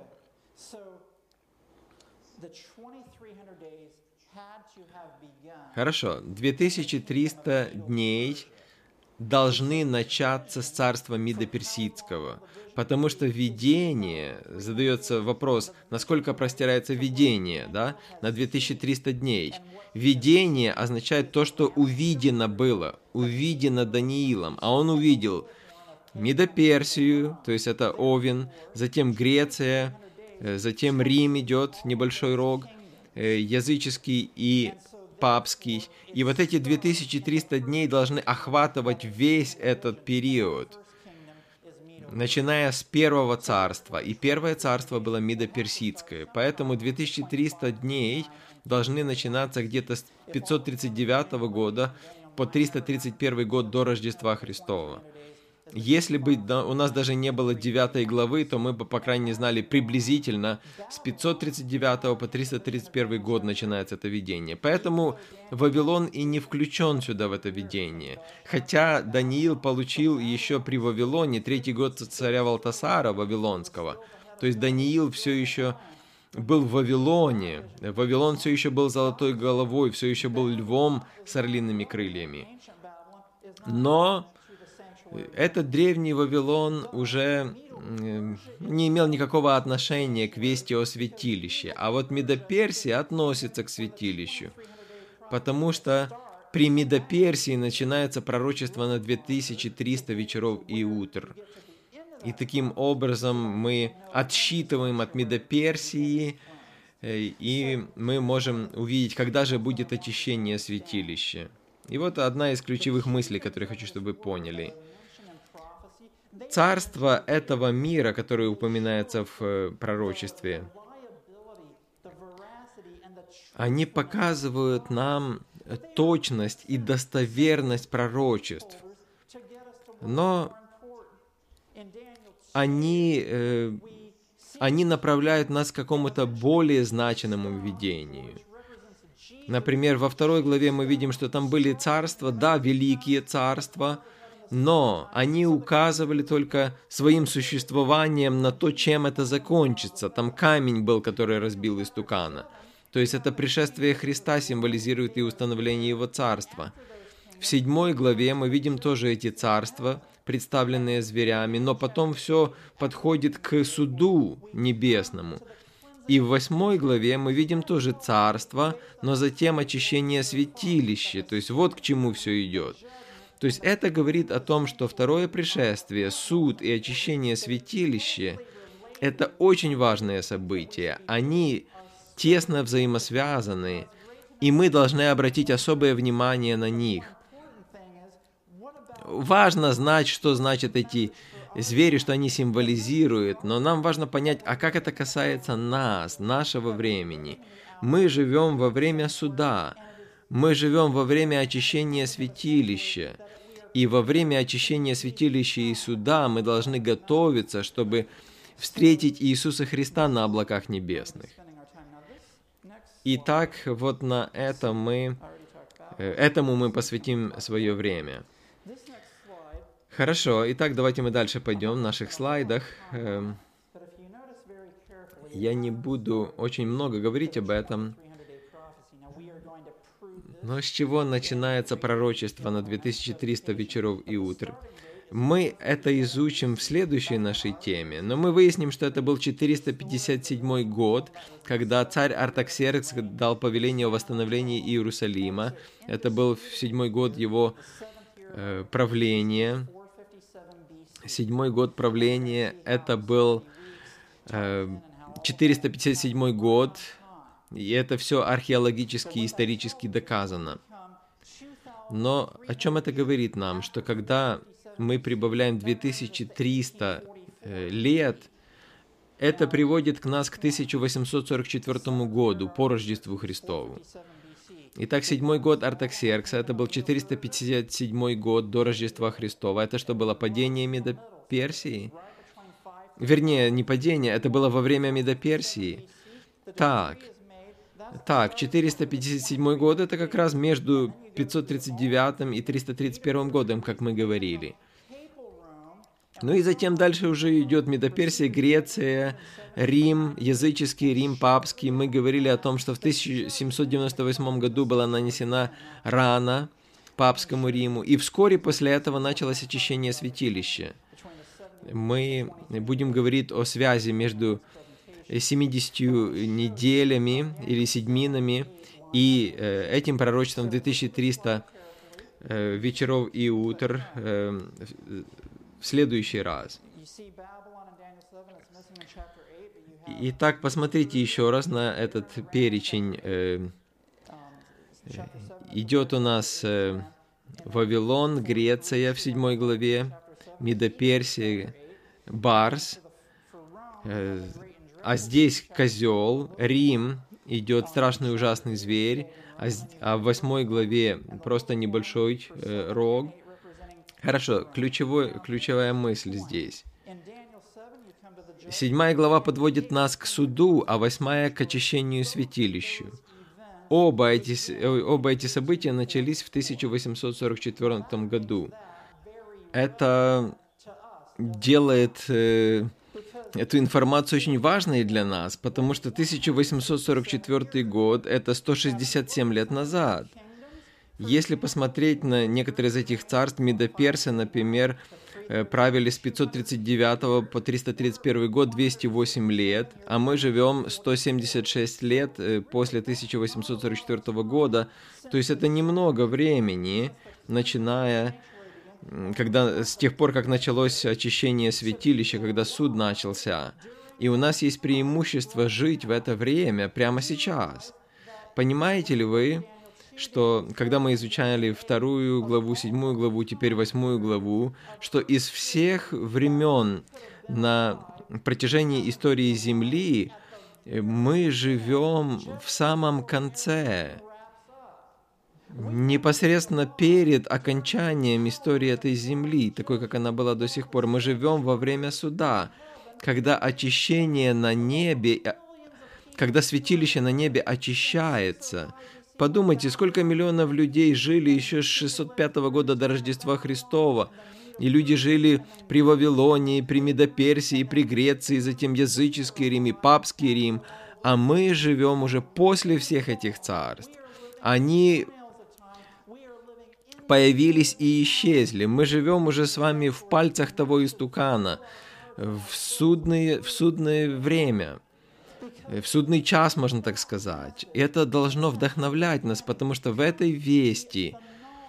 Хорошо, 2300 дней должны начаться с царства Мидо-Персидского, потому что видение, задается вопрос, насколько простирается видение, да, на 2300 дней. Видение означает то, что увидено было, увидено Даниилом, а он увидел Мидо-Персию, то есть это Овен, затем Греция, затем Рим идет, небольшой рог, языческий и папский. И вот эти 2300 дней должны охватывать весь этот период, начиная с первого царства. И первое царство было Мидо-Персидское. Поэтому 2300 дней должны начинаться где-то с 539 года по 331 год до Рождества Христова. Если бы у нас даже не было 9 главы, то мы бы, по крайней мере, знали приблизительно с 539 по 331 год начинается это видение. Поэтому Вавилон и не включен сюда в это видение. Хотя Даниил получил еще при Вавилоне 3-й год царя Валтасара Вавилонского. То есть Даниил все еще был в Вавилоне. Вавилон все еще был золотой головой, все еще был львом с орлиными крыльями. Но этот древний Вавилон уже не имел никакого отношения к вести о святилище, а вот Мидо-Персия относится к святилищу, потому что при Мидо-Персии начинается пророчество на 2300 вечеров и утр. И таким образом мы отсчитываем от Мидо-Персии, и мы можем увидеть, когда же будет очищение святилища. И вот одна из ключевых мыслей, которые я хочу, чтобы вы поняли. Царство этого мира, которое упоминается в пророчестве, они показывают нам точность и достоверность пророчеств. Но они направляют нас к какому-то более значимому видению. Например, во 2 главе мы видим, что там были царства, да, великие царства, но они указывали только своим существованием на то, чем это закончится. Там камень был, который разбил истукана. То есть это пришествие Христа символизирует и установление Его царства. В 7 главе мы видим тоже эти царства, представленные зверями, но потом все подходит к суду небесному. И в 8 главе мы видим тоже царство, но затем очищение святилища. То есть вот к чему все идет. То есть это говорит о том, что второе пришествие, суд и очищение святилища – это очень важные события. Они тесно взаимосвязаны, и мы должны обратить особое внимание на них. Важно знать, что значат эти звери, что они символизируют, но нам важно понять, а как это касается нас, нашего времени. Мы живем во время суда, мы живем во время очищения святилища, и во время очищения святилища и суда мы должны готовиться, чтобы встретить Иисуса Христа на облаках небесных. Итак, вот на этому мы посвятим свое время. Хорошо, итак, давайте мы дальше пойдем в наших слайдах. Я не буду очень много говорить об этом, но с чего начинается пророчество на 2300 вечеров и утр? Мы это изучим в следующей нашей теме, но мы выясним, что это был 457 год, когда царь Артаксеркс дал повеление о восстановлении Иерусалима. Это был 7-й год его правления. 7-й год правления, это был 457 год, и это все археологически и исторически доказано. Но о чем это говорит нам? Что когда мы прибавляем 2300 лет, это приводит нас к 1844 году, по Рождеству Христову. Итак, 7-й год Артаксеркса, это был 457 год до Рождества Христова. Это что было, падение Медоперсии? Вернее, не падение, это было во время Медоперсии. Так, 457 год, это как раз между 539 и 331 годом, как мы говорили. Ну и затем дальше уже идет Медоперсия, Греция, Рим, языческий Рим, папский. Мы говорили о том, что в 1798 году была нанесена рана папскому Риму, и вскоре после этого началось очищение святилища. Мы будем говорить о связи между 70 неделями или седьминами и этим пророчеством 2300 вечеров и утр в следующий раз. Итак, посмотрите еще раз на этот перечень. Идет у нас Вавилон, Греция в 7 главе, Медоперсия, Барс, а здесь козел, Рим, идет страшный ужасный зверь, а в 8 главе просто небольшой рог. Хорошо, ключевая мысль здесь. 7 глава подводит нас к суду, а 8 к очищению святилищу. Оба эти события начались в 1844 году. Это делает эту информацию очень важной для нас, потому что 1844 год – это 167 лет назад. Если посмотреть на некоторые из этих царств, Медоперсы, например, правили с 539 по 331 год 208 лет, а мы живем 176 лет после 1844 года, то есть это немного времени, начиная с тех пор, как началось очищение святилища, когда суд начался. И у нас есть преимущество жить в это время прямо сейчас. Понимаете ли вы, что когда мы изучали 2 главу, 7 главу, теперь 8 главу, что из всех времен на протяжении истории Земли мы живем в самом конце, непосредственно перед окончанием истории этой земли, такой, как она была до сих пор. Мы живем во время суда, когда очищение на небе, когда святилище на небе очищается. Подумайте, сколько миллионов людей жили еще с 605 года до Рождества Христова, и люди жили при Вавилоне, при Медоперсии, при Греции, затем языческий Рим и папский Рим, а мы живем уже после всех этих царств. Они появились и исчезли. Мы живем уже с вами в пальцах того истукана, в судное время, в судный час, можно так сказать. Это должно вдохновлять нас, потому что в этой вести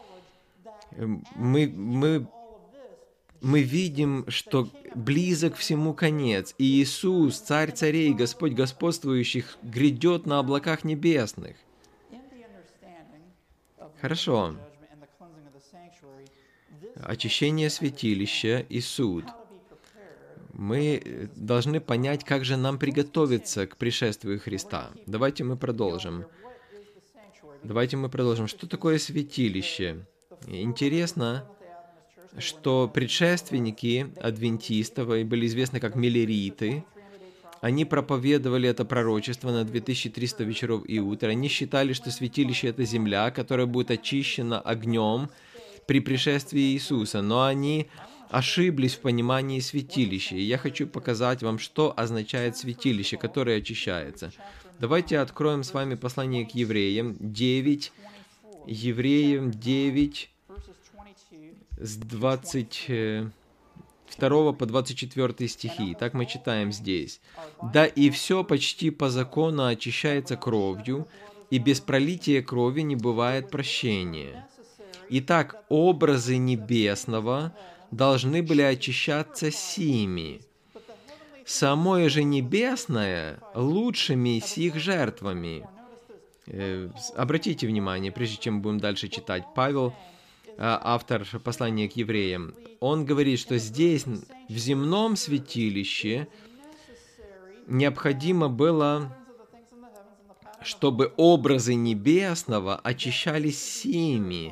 мы видим, что близок всему конец, и Иисус, Царь царей, Господь господствующих, грядет на облаках небесных. Хорошо. Очищение святилища и суд. Мы должны понять, как же нам приготовиться к пришествию Христа. Давайте мы продолжим. Что такое святилище? Интересно, что предшественники адвентистов были известны как миллериты. Они проповедовали это пророчество на 2300 вечеров и утр. Они считали, что святилище — это земля, которая будет очищена огнем при пришествии Иисуса. Но они ошиблись в понимании святилища. И я хочу показать вам, что означает святилище, которое очищается. Давайте откроем с вами послание к Евреям 9, Евреям 9, с 22 по 24 стихи. Так мы читаем здесь. «Да и все почти по закону очищается кровью, и без пролития крови не бывает прощения. Итак, образы небесного должны были очищаться сими. Самое же небесное лучшими сих жертвами». Обратите внимание, прежде чем будем дальше читать, Павел, автор послания к евреям, он говорит, что здесь, в земном святилище, необходимо было, чтобы образы небесного очищались сими,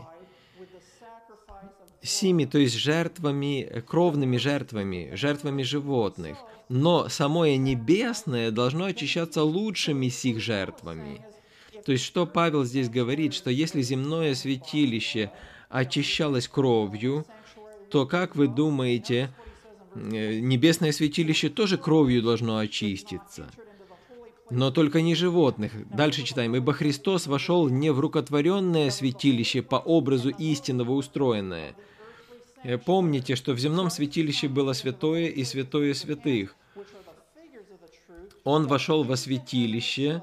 то есть жертвами, кровными жертвами, жертвами животных. Но самое небесное должно очищаться лучшими сих жертвами. То есть, что Павел здесь говорит, что если земное святилище очищалось кровью, то, как вы думаете, небесное святилище тоже кровью должно очиститься? Но только не животных. Дальше читаем. «Ибо Христос вошел не в рукотворенное святилище по образу истинного устроенное». Помните, что в земном святилище было святое и святое святых. Он вошел во святилище,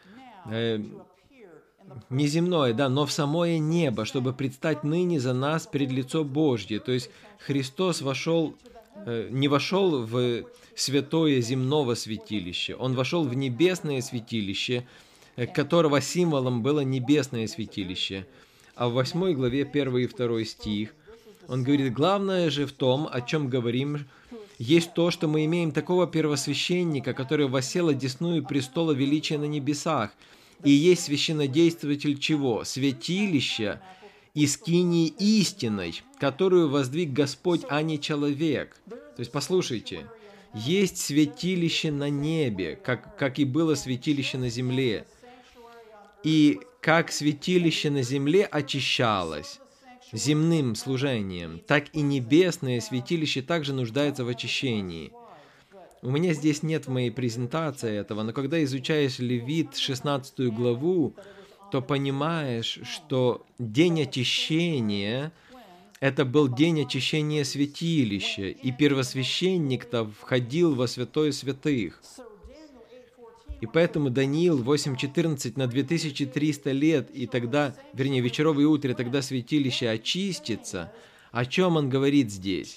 не земное, да, но в самое небо, чтобы предстать ныне за нас пред лицо Божье. То есть Христос не вошел в святое земного святилище, Он вошел в небесное святилище, которого символом было небесное святилище. А в 8 главе 1 и 2 стих он говорит: «Главное же в том, о чем говорим, есть то, что мы имеем такого первосвященника, который воссел одесную престола величия на небесах, и есть священнодействователь чего? Святилища и скинии истинной, которую воздвиг Господь, а не человек». То есть, послушайте, есть святилище на небе, как и было святилище на земле. И как святилище на земле очищалось земным служением, так и небесное святилище также нуждается в очищении. У меня здесь нет в моей презентации этого, но когда изучаешь Левит 16 главу, то понимаешь, что день очищения – это был день очищения святилища, и первосвященник-то входил во святое святых. И поэтому Даниил 8.14 на 2300 лет, и тогда, вернее, вечеров и утре, тогда святилище очистится. О чем он говорит здесь?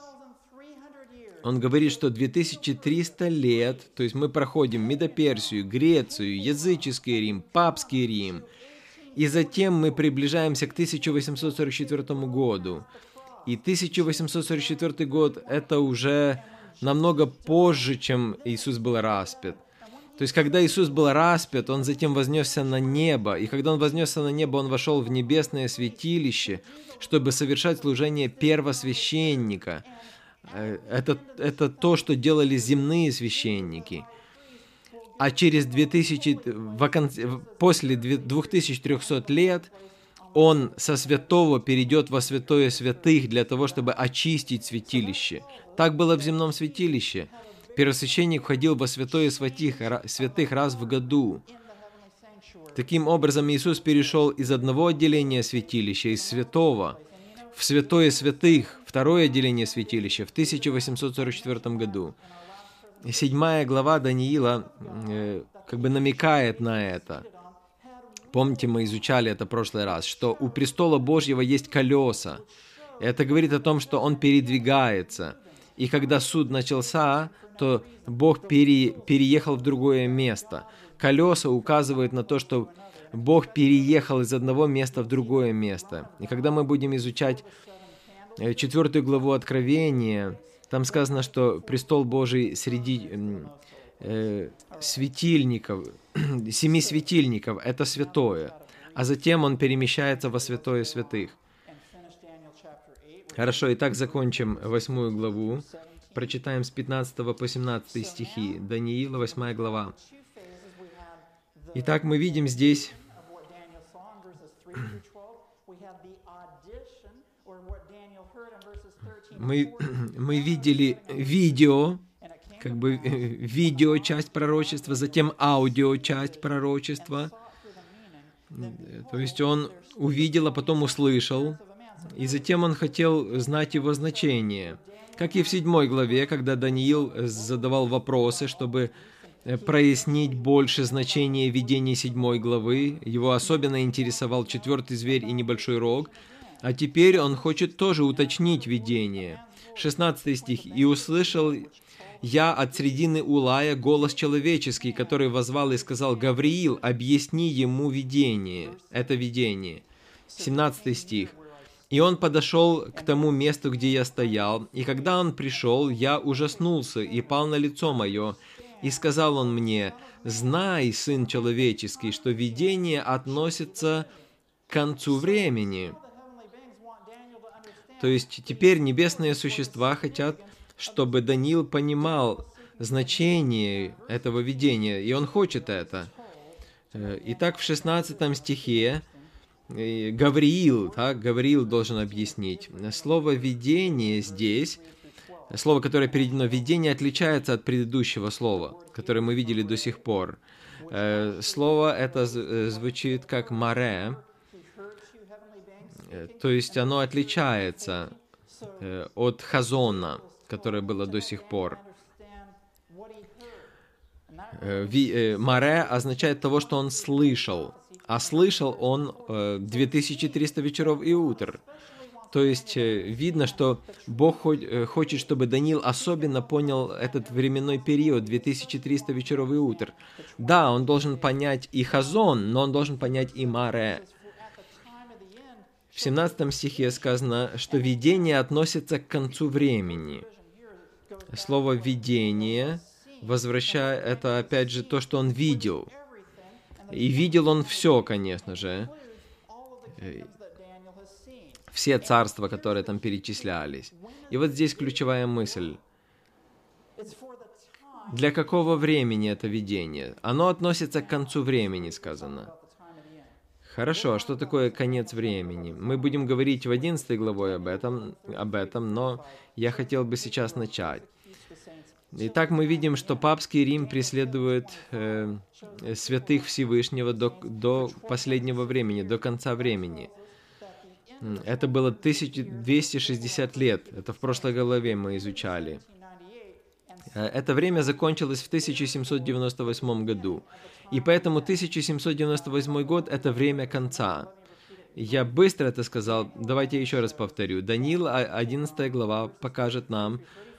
Он говорит, что 2300 лет, то есть мы проходим Медоперсию, Грецию, языческий Рим, папский Рим, и затем мы приближаемся к 1844 году. И 1844 год – это уже намного позже, чем Иисус был распят. То есть, когда Иисус был распят, Он затем вознесся на небо, и когда Он вознесся на небо, Он вошел в небесное святилище, чтобы совершать служение первосвященника. Это то, что делали земные священники. А через после 2300 лет Он со святого перейдет во святое святых для того, чтобы очистить святилище. Так было в земном святилище. Первосвященник входил во святое святых раз в году. Таким образом, Иисус перешел из одного отделения святилища, из святого, в святое святых, второе отделение святилища, в 1844 году. 7 глава Даниила как бы намекает на это. Помните, мы изучали это в прошлый раз, что у престола Божьего есть колеса. Это говорит о том, что он передвигается. И когда суд начался, то Бог переехал в другое место. Колеса указывают на то, что Бог переехал из одного места в другое место. И когда мы будем изучать 4 главу Откровения, там сказано, что престол Божий среди светильников, 7 светильников – это святое, а затем он перемещается во святое святых. Хорошо, итак, закончим 8 главу прочитаем с 15 по 17 стихи, Даниила, 8 глава. Итак, мы видим здесь мы видели видео, как бы видео часть пророчества, затем аудио часть пророчества. То есть он увидел, а потом услышал, и затем он хотел знать его значение. Как и в 7 главе, когда Даниил задавал вопросы, чтобы прояснить больше значение видения 7 главы, его особенно интересовал 4-й зверь и небольшой рог, а теперь он хочет тоже уточнить видение. 16 стих. «И услышал я от средины Улая голос человеческий, который воззвал и сказал: Гавриил, объясни ему видение». Это видение. 17 стих. «И он подошел к тому месту, где я стоял, и когда он пришел, я ужаснулся и пал на лицо мое, и сказал он мне: знай, сын человеческий, что видение относится к концу времени». То есть теперь небесные существа хотят, чтобы Даниил понимал значение этого видения, и он хочет это. Итак, в 16 стихе Гавриил должен объяснить. Слово «видение» здесь, слово, которое переведено «видение», отличается от предыдущего слова, которое мы видели до сих пор. Слово это звучит как «маре», то есть оно отличается от хазона, которое было до сих пор. Маре означает того, что он слышал, а слышал он 2300 вечеров и утр. То есть видно, что Бог хочет, чтобы Даниил особенно понял этот временной период, 2300 вечеров и утр. Да, он должен понять и хазон, но он должен понять и маре. В 17 стихе сказано, что видение относится к концу времени. Слово «видение» возвращает, это опять же то, что он видел. И видел он все, конечно же. Все царства, которые там перечислялись. И вот здесь ключевая мысль. Для какого времени это видение? Оно относится к концу времени, сказано. Хорошо, а что такое конец времени? Мы будем говорить в 11 главой об этом, но я хотел бы сейчас начать. Итак, мы видим, что папский Рим преследует святых Всевышнего до последнего времени, до конца времени. Это было 1260 лет. Это в прошлой главе мы изучали. Это время закончилось в 1798 году. И поэтому 1798 год – это время конца. Я быстро это сказал. Давайте еще раз повторю. Даниил, 11 глава, покажет нам,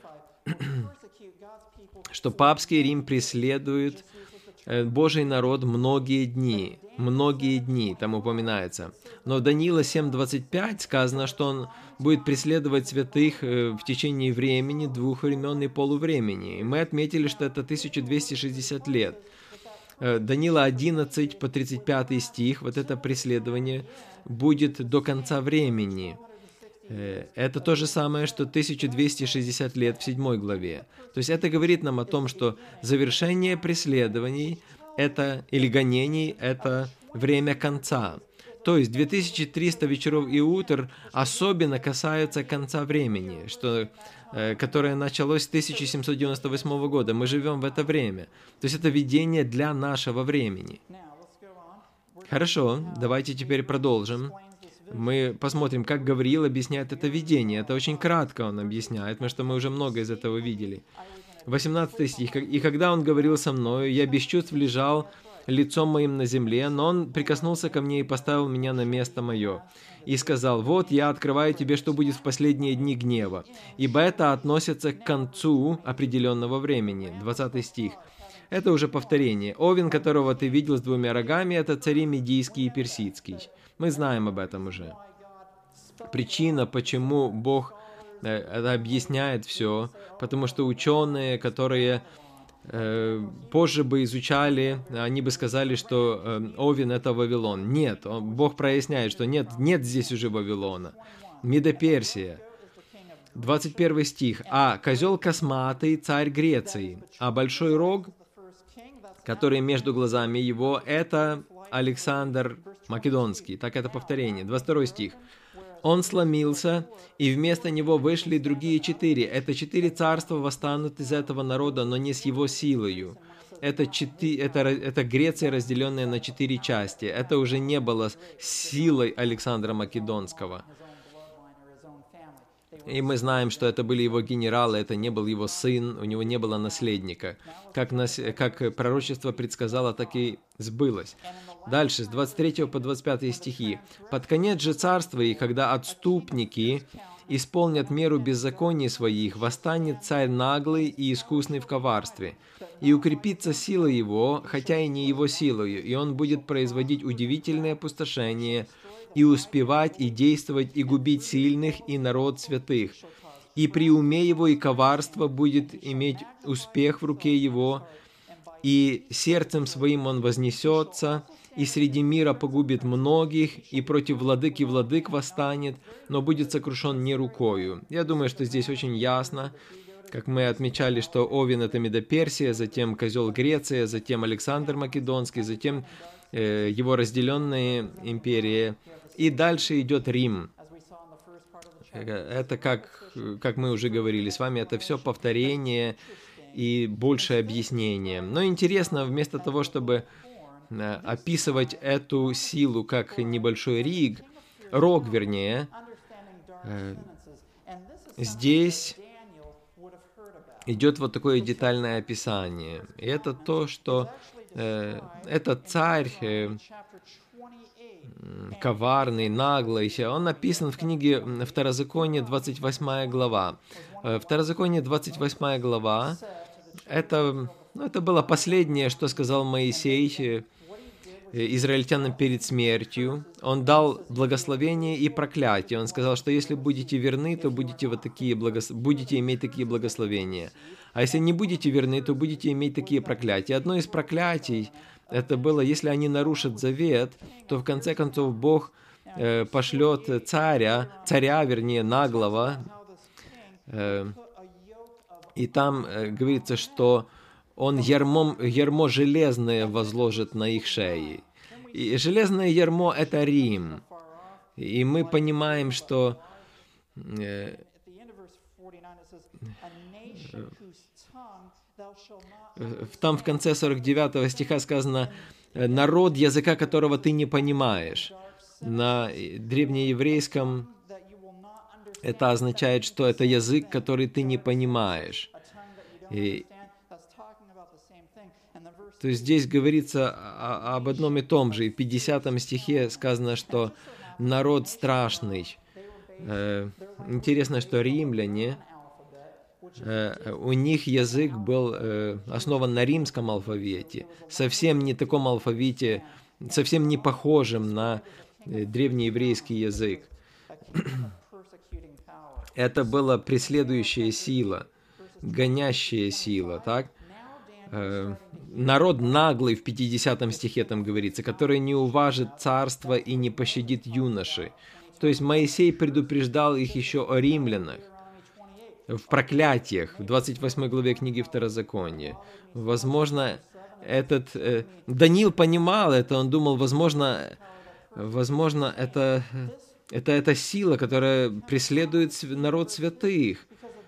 что папский Рим преследует Божий народ многие дни. Многие дни, там упоминается. Но в Даниила 7:25 сказано, что он будет преследовать святых в течение времени, 2 времен и полувремени. И мы отметили, что это 1260 лет. Даниила 11 по 35 стих, вот это преследование будет до конца времени. Это то же самое, что 1260 лет в 7 главе. То есть это говорит нам о том, что завершение преследований или гонений – это время конца. То есть 2300 вечеров и утр особенно касаются конца времени, которое началось с 1798 года. Мы живем в это время. То есть это видение для нашего времени. Хорошо, давайте теперь продолжим. Мы посмотрим, как Гавриил объясняет это видение. Это очень кратко он объясняет, потому что мы уже много из этого видели. 18 стих. «И когда он говорил со мною, я без чувств лежал лицом моим на земле, но он прикоснулся ко мне и поставил меня на место мое. И сказал: вот я открываю тебе, что будет в последние дни гнева, ибо это относится к концу определенного времени». 20 стих. Это уже повторение. «Овен, которого ты видел с 2 рогами, это цари Медийский и Персидский». Мы знаем об этом уже. Причина, почему Бог это объясняет все, потому что ученые, которые позже бы изучали, они бы сказали, что Овен — это Вавилон. Нет, Бог проясняет, что нет здесь уже Вавилона. Медоперсия. 21 стих. «А козел косматый, царь Греции, а большой рог, который между глазами его, это Александр Македонский». Так это повторение. 22 стих. «Он сломился, и вместо него вышли другие 4. Это 4 царства восстанут из этого народа, но не с его силою». Это Греция, разделенная на 4 части. Это уже не было силой Александра Македонского. И мы знаем, что это были его генералы, это не был его сын, у него не было наследника. Как пророчество предсказало, так и сбылось. Дальше, с 23 по 25 стихи. «Под конец же царства их, когда отступники исполнят меру беззаконий своих, восстанет царь наглый и искусный в коварстве, и укрепится сила его, хотя и не его силою, и он будет производить удивительное опустошение, и успевать, и действовать, и губить сильных, и народ святых. И при уме его и коварство будет иметь успех в руке его, и сердцем своим он вознесется, и среди мира погубит многих, и против владыки владык восстанет, но будет сокрушен не рукою». Я думаю, что здесь очень ясно, как мы отмечали, что Овен — это Медоперсия, затем козел Греция, затем Александр Македонский, затем его разделенные империи, и дальше идет Рим. Это, как мы уже говорили с вами, это все повторение и большее объяснение. Но интересно, вместо того, чтобы описывать эту силу как небольшой рог, вернее, здесь идет вот такое детальное описание. И это то, что этот царь коварный, наглый, он написан в книге Второзаконие, 28 глава. Второзаконие, 28 глава, это было последнее, что сказал Моисей израильтянам перед смертью. Он дал благословение и проклятие. Он сказал, что если будете верны, то будете иметь такие благословения. А если не будете верны, то будете иметь такие проклятия. Одно из проклятий это было, если они нарушат завет, то в конце концов Бог пошлет царя, вернее, наглого. И там говорится, что он ярмо железное возложит на их шеи. И железное ярмо — это Рим. И мы понимаем, что там в конце 49 стиха сказано «народ, языка которого ты не понимаешь». На древнееврейском это означает, что это язык, который ты не понимаешь. То есть здесь говорится об одном и том же. И в 50 стихе сказано, что народ страшный. Интересно, что римляне, у них язык был основан на римском алфавите, совсем не таком алфавите, совсем не похожем на древнееврейский язык. Это была преследующая сила, гонящая сила, так? Народ наглый в 50 стихе там говорится, который не уважит царство и не пощадит юноши. То есть Моисей предупреждал их еще о римлянах в проклятиях, в 28 главе книги Второзакония. Возможно, Даниил понимал это, он думал, возможно, это сила, которая преследует народ святых.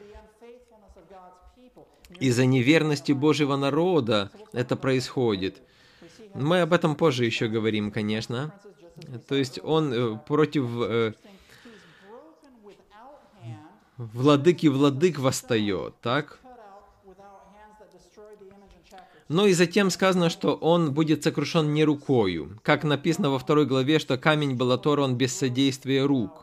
Из-за неверности Божьего народа это происходит. Мы об этом позже еще говорим, конечно. То есть он против владык восстает, так? Но и затем сказано, что он будет сокрушен не рукою. Как написано во 2 главе, что камень был оторван без содействия рук.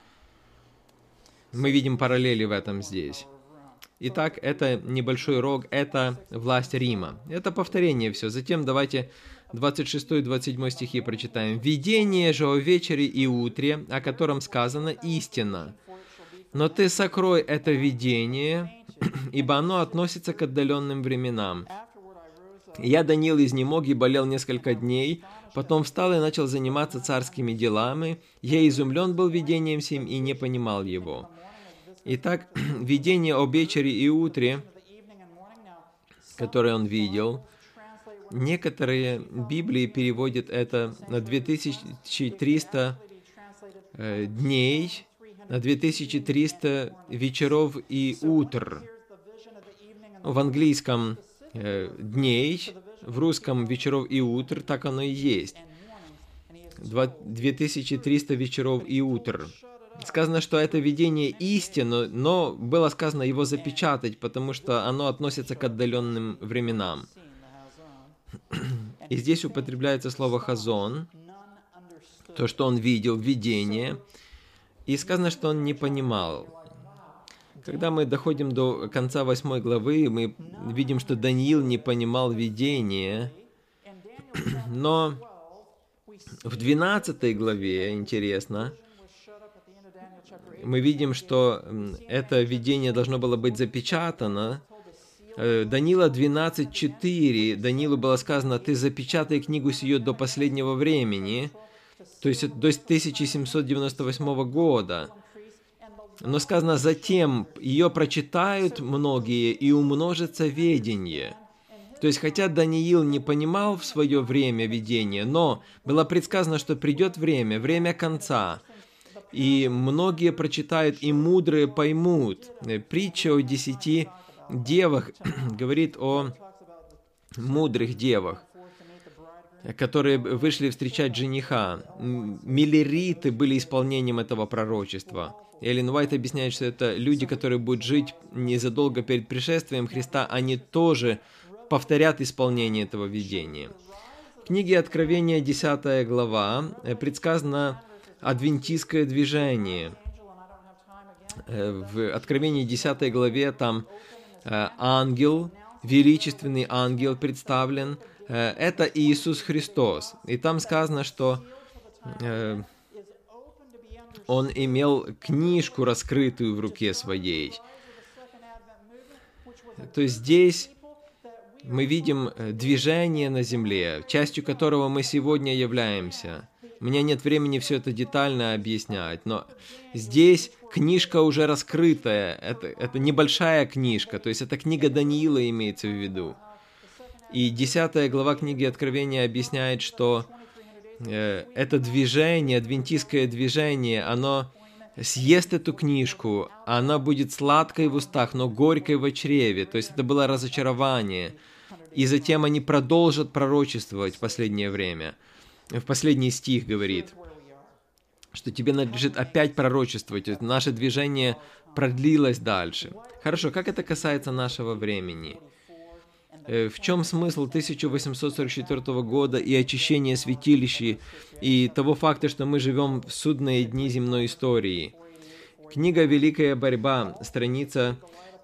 Мы видим параллели в этом здесь. Итак, это небольшой рог, это власть Рима. Это повторение все. Затем давайте 26 и 27 стихи прочитаем. «Видение же о вечере и утре, о котором сказано истина. Но ты сокрой это видение, ибо оно относится к отдаленным временам. Я, Даниил, изнемог и болел несколько дней, потом встал и начал заниматься царскими делами. Я изумлен был видением сим и не понимал его». Итак, видение об вечере и утре, которое он видел, некоторые Библии переводят это на 2300 дней, на 2300 вечеров и утр. В английском дней, в русском вечеров и утр, так оно и есть. 2300 вечеров и утр. Сказано, что это видение истинно, но было сказано его запечатать, потому что оно относится к отдаленным временам. И здесь употребляется слово «хазон», то, что он видел, видение, и сказано, что он не понимал. Когда мы доходим до конца 8 главы, мы видим, что Даниил не понимал видение, но в 12 главе, интересно, мы видим, что это видение должно было быть запечатано. Даниила 12:4, Даниилу было сказано: «Ты запечатай книгу сию до последнего времени», то есть до 1798 года. Но сказано: «Затем ее прочитают многие, и умножится ведение». То есть, хотя Даниил не понимал в свое время видение, но было предсказано, что придет время конца, и многие прочитают, и мудрые поймут. Притча о 10 девах говорит о мудрых девах, которые вышли встречать жениха. Миллериты были исполнением этого пророчества. Эллен Уайт объясняет, что это люди, которые будут жить незадолго перед пришествием Христа, они тоже повторят исполнение этого видения. В книге Откровения, 10 глава, предсказано адвентистское движение. В Откровении 10 главе там ангел, величественный ангел представлен. Это Иисус Христос. И там сказано, что он имел книжку, раскрытую в руке своей. То есть здесь мы видим движение на земле, частью которого мы сегодня являемся. У меня нет времени все это детально объяснять, но здесь книжка уже раскрытая, это небольшая книжка, то есть это книга Даниила имеется в виду. И 10 глава книги Откровения объясняет, что это движение, адвентистское движение, оно съест эту книжку, она будет сладкой в устах, но горькой в чреве, то есть это было разочарование. И затем они продолжат пророчествовать в последнее время. В последний стих говорит, что тебе надлежит опять пророчествовать. Наше движение продлилось дальше. Хорошо, как это касается нашего времени? В чем смысл 1844 года и очищения святилища, и того факта, что мы живем в судные дни земной истории? Книга «Великая борьба», страница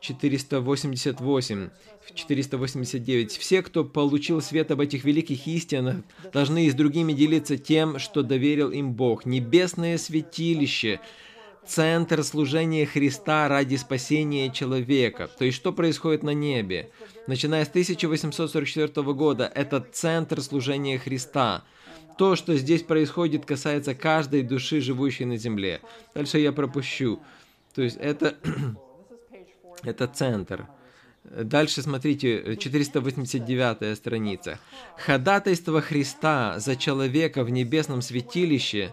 488, 489. «Все, кто получил свет об этих великих истинах, должны и с другими делиться тем, что доверил им Бог. Небесное святилище – центр служения Христа ради спасения человека». То есть, что происходит на небе? Начиная с 1844 года, это центр служения Христа. То, что здесь происходит, касается каждой души, живущей на земле. Дальше я пропущу. То есть, это центр. Дальше смотрите, 489 страница. Ходатайство Христа за человека в небесном святилище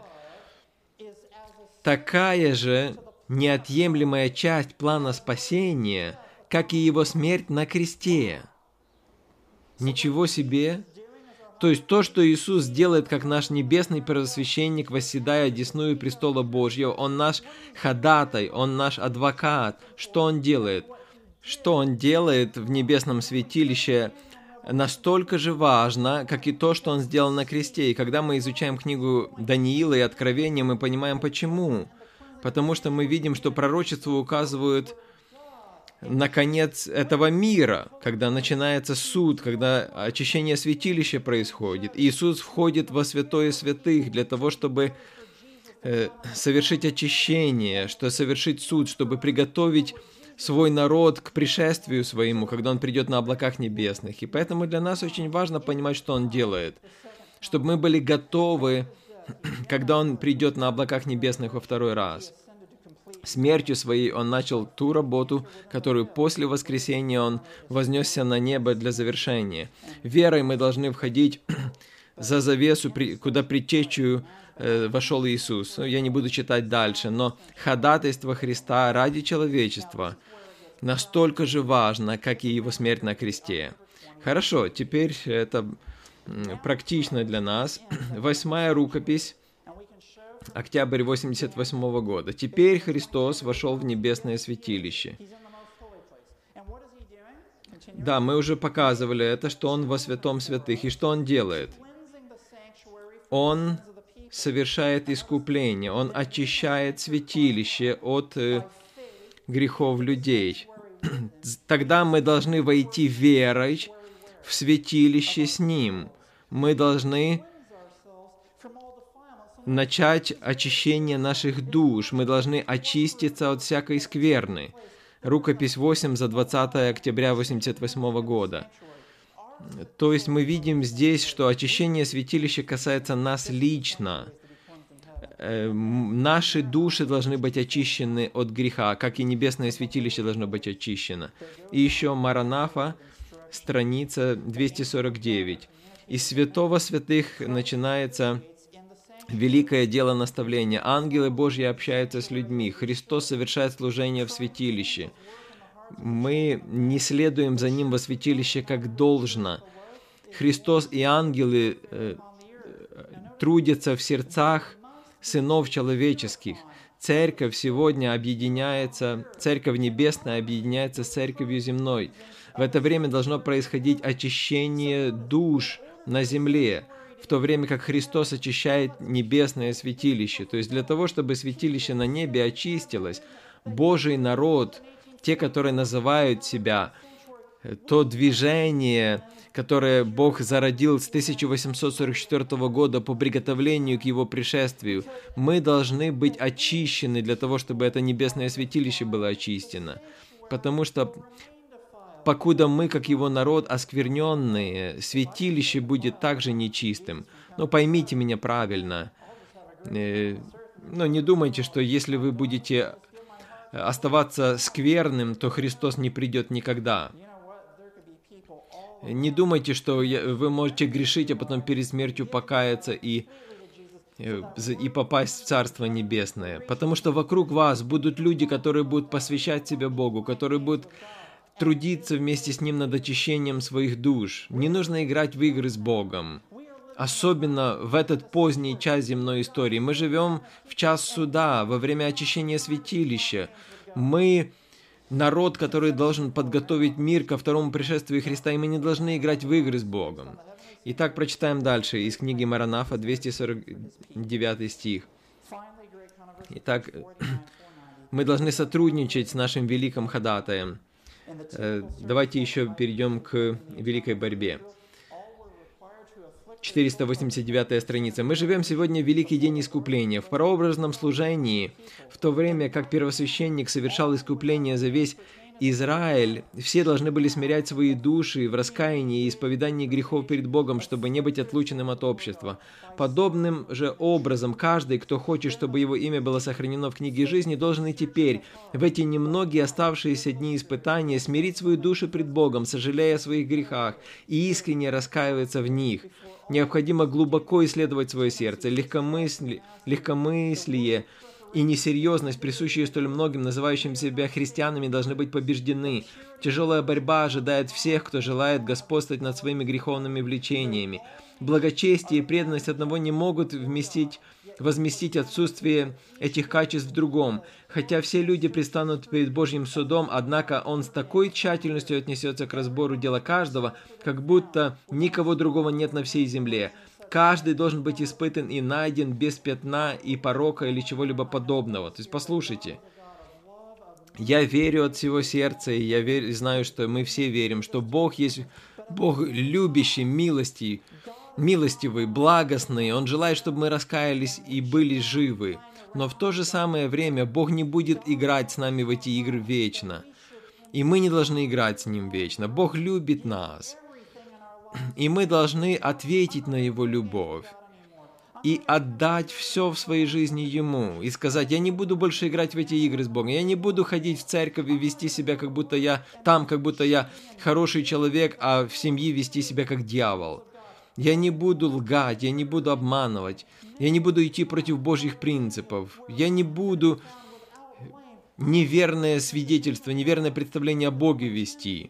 такая же неотъемлемая часть плана спасения, как и его смерть на кресте. Ничего себе! То есть то, что Иисус делает, как наш небесный первосвященник, восседая одесную престола Божьего, Он наш ходатай, Он наш адвокат. Что Он делает? Что Он делает в небесном святилище, настолько же важно, как и то, что Он сделал на кресте. И когда мы изучаем книгу Даниила и Откровения, мы понимаем, почему. Потому что мы видим, что пророчества указывают на конец этого мира, когда начинается суд, когда очищение святилища происходит. Иисус входит во святое святых для того, чтобы совершить очищение, что совершить суд, чтобы приготовить свой народ к пришествию своему, когда Он придет на облаках небесных. И поэтому для нас очень важно понимать, что Он делает, чтобы мы были готовы, когда Он придет на облаках небесных во второй раз. Смертью своей Он начал ту работу, которую после воскресения Он вознесся на небо для завершения. Верой мы должны входить за завесу, куда предтечью вошел Иисус. Я не буду читать дальше, но ходатайство Христа ради человечества настолько же важно, как и Его смерть на кресте. Хорошо, теперь это практично для нас. 8-я рукопись, октябрь 88 года. Теперь Христос вошел в небесное святилище. Да, мы уже показывали это, что Он во святом святых. И что Он делает? Он совершает искупление, Он очищает святилище от грехов людей. Тогда мы должны войти верой в святилище с Ним. Мы должны начать очищение наших душ. Мы должны очиститься от всякой скверны. Рукопись 8 за 20 октября 1988 года. То есть мы видим здесь, что очищение святилища касается нас лично. Наши души должны быть очищены от греха, как и небесное святилище должно быть очищено. И еще Маранафа, страница 249. Из святого святых начинается великое дело наставления. Ангелы Божьи общаются с людьми. Христос совершает служение в святилище. Мы не следуем за Ним во святилище как должно. Христос и ангелы трудятся в сердцах сынов человеческих. Церковь сегодня объединяется, Церковь Небесная объединяется с Церковью Земной. В это время должно происходить очищение душ на земле, в то время как Христос очищает небесное святилище. То есть для того, чтобы святилище на небе очистилось, Божий народ, те, которые называют себя, то движение, которое Бог зародил с 1844 года по приготовлению к Его пришествию, мы должны быть очищены для того, чтобы это небесное святилище было очищено. Потому что покуда мы, как Его народ, оскверненные, святилище будет также нечистым. Но поймите меня правильно. Но не думайте, что если вы будете оставаться скверным, то Христос не придет никогда. Не думайте, что вы можете грешить, а потом перед смертью покаяться и попасть в Царство Небесное. Потому что вокруг вас будут люди, которые будут посвящать себя Богу, которые будут трудиться вместе с Ним над очищением своих душ. Не нужно играть в игры с Богом. Особенно в этот поздний час земной истории. Мы живем в час суда, во время очищения святилища. Мы народ, который должен подготовить мир ко второму пришествию Христа, и мы не должны играть в игры с Богом. Итак, прочитаем дальше из книги Маранафа, 249 стих. Итак, мы должны сотрудничать с нашим великим ходатаем. Давайте еще перейдем к великой борьбе. 489 страница. Мы живем сегодня в великий день искупления. В прообразном служении, в то время как первосвященник совершал искупление за весь Израиль, все должны были смирять свои души в раскаянии и исповедании грехов перед Богом, чтобы не быть отлученным от общества. Подобным же образом каждый, кто хочет, чтобы его имя было сохранено в книге жизни, должен и теперь, в эти немногие оставшиеся дни испытания, смирить свою душу пред Богом, сожалея о своих грехах и искренне раскаиваться в них. Необходимо глубоко исследовать свое сердце. Легкомыслие и несерьезность, присущие столь многим, называющим себя христианами, должны быть побеждены. Тяжелая борьба ожидает всех, кто желает господствовать над своими греховными влечениями. Благочестие и преданность одного не могут возместить отсутствие этих качеств в другом. Хотя все люди предстанут перед Божьим судом, однако Он с такой тщательностью отнесется к разбору дела каждого, как будто никого другого нет на всей земле. Каждый должен быть испытан и найден без пятна и порока или чего-либо подобного. То есть, послушайте, я верю от всего сердца, и знаю, что мы все верим, что Бог есть Бог любящий, милостивый, благостный. Он желает, чтобы мы раскаялись и были живы. Но в то же самое время Бог не будет играть с нами в эти игры вечно. И мы не должны играть с Ним вечно. Бог любит нас. И мы должны ответить на Его любовь. и отдать все в своей жизни Ему, и сказать: я не буду больше играть в эти игры с Богом, я не буду ходить в церковь и вести себя, как будто я хороший человек, а в семье вести себя как дьявол. Я не буду лгать, я не буду обманывать, я не буду идти против Божьих принципов, я не буду неверное свидетельство, неверное представление о Боге вести.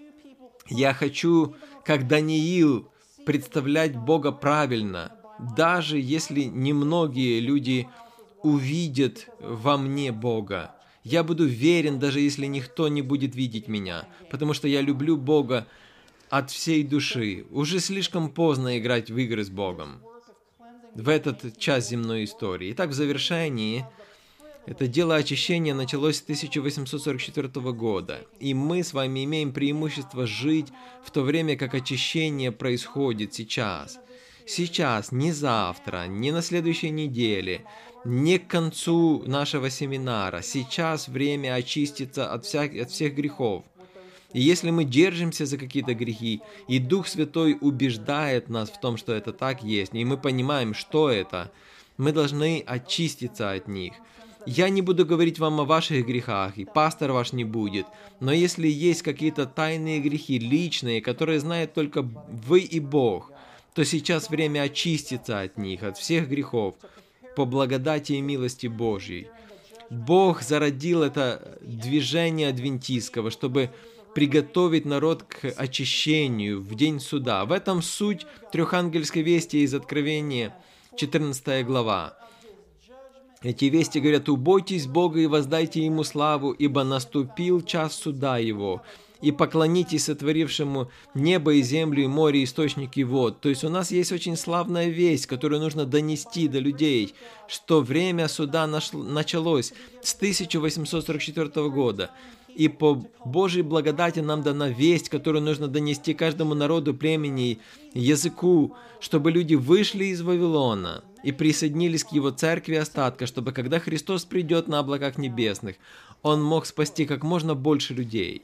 Я хочу, как Даниил, представлять Бога правильно, даже если немногие люди увидят во мне Бога. Я буду верен, даже если никто не будет видеть меня, потому что я люблю Бога от всей души. Уже слишком поздно играть в игры с Богом в этот час земной истории. Итак, в завершении, это дело очищения началось с 1844 года, и мы с вами имеем преимущество жить в то время, как очищение происходит сейчас. Сейчас, не завтра, не на следующей неделе, не к концу нашего семинара. Сейчас время очиститься от всех грехов. И если мы держимся за какие-то грехи, и Дух Святой убеждает нас в том, что это так есть, и мы понимаем, что это, мы должны очиститься от них. Я не буду говорить вам о ваших грехах, и пастор ваш не будет, но если есть какие-то тайные грехи, личные, которые знает только вы и Бог, то сейчас время очиститься от них, от всех грехов, по благодати и милости Божьей. Бог зародил это движение адвентистского, чтобы приготовить народ к очищению в день суда. В этом суть трехангельской вести из Откровения, 14 глава. Эти вести говорят: «Убойтесь Бога и воздайте Ему славу, ибо наступил час суда Его, и поклонитесь сотворившему небо и землю, и море, и источники вод». То есть у нас есть очень славная весть, которую нужно донести до людей, что время суда началось с 1844 года. И по Божьей благодати нам дана весть, которую нужно донести каждому народу, племени, языку, чтобы люди вышли из Вавилона и присоединились к Его церкви остатка, чтобы когда Христос придет на облаках небесных, Он мог спасти как можно больше людей.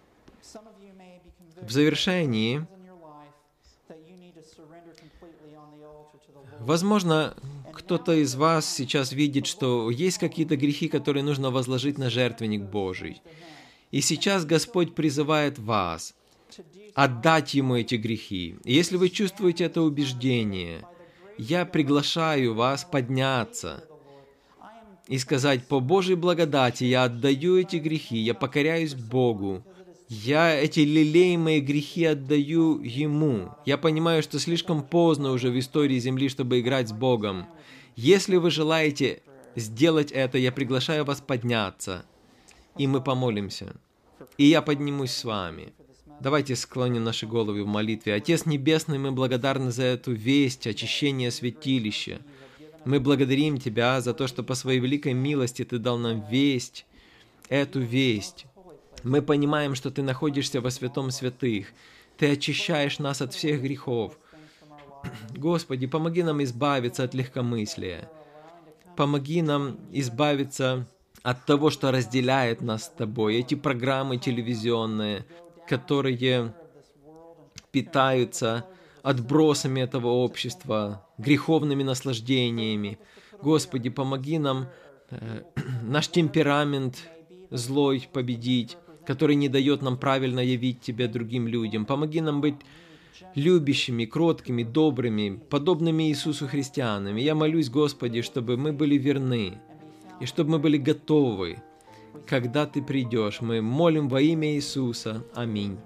В завершении, возможно, кто-то из вас сейчас видит, что есть какие-то грехи, которые нужно возложить на жертвенник Божий. И сейчас Господь призывает вас отдать Ему эти грехи. И если вы чувствуете это убеждение, я приглашаю вас подняться и сказать: по Божьей благодати я отдаю эти грехи, я покоряюсь Богу. Я эти лелеемые грехи отдаю Ему. Я понимаю, что слишком поздно уже в истории Земли, чтобы играть с Богом. Если вы желаете сделать это, я приглашаю вас подняться, и мы помолимся. И я поднимусь с вами. Давайте склоним наши головы в молитве. Отец Небесный, мы благодарны за эту весть, очищение святилища. Мы благодарим Тебя за то, что по Своей великой милости Ты дал нам весть, эту весть. Мы понимаем, что Ты находишься во святом святых. Ты очищаешь нас от всех грехов. Господи, помоги нам избавиться от легкомыслия. Помоги нам избавиться от того, что разделяет нас с Тобой. Эти программы телевизионные, которые питаются отбросами этого общества, греховными наслаждениями. Господи, помоги нам наш темперамент злой победить, который не дает нам правильно явить Тебя другим людям. Помоги нам быть любящими, кроткими, добрыми, подобными Иисусу христианами. Я молюсь, Господи, чтобы мы были верны, и чтобы мы были готовы, когда Ты придешь. Мы молим во имя Иисуса. Аминь.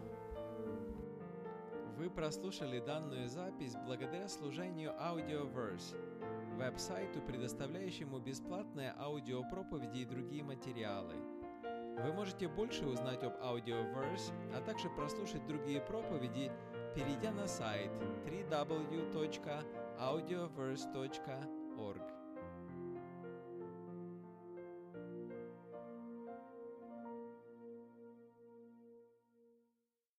Вы прослушали данную запись благодаря служению Audioverse, веб-сайту, предоставляющему бесплатные аудиопроповеди и другие материалы. Вы можете больше узнать об Audioverse, а также прослушать другие проповеди, перейдя на сайт www.audioverse.org.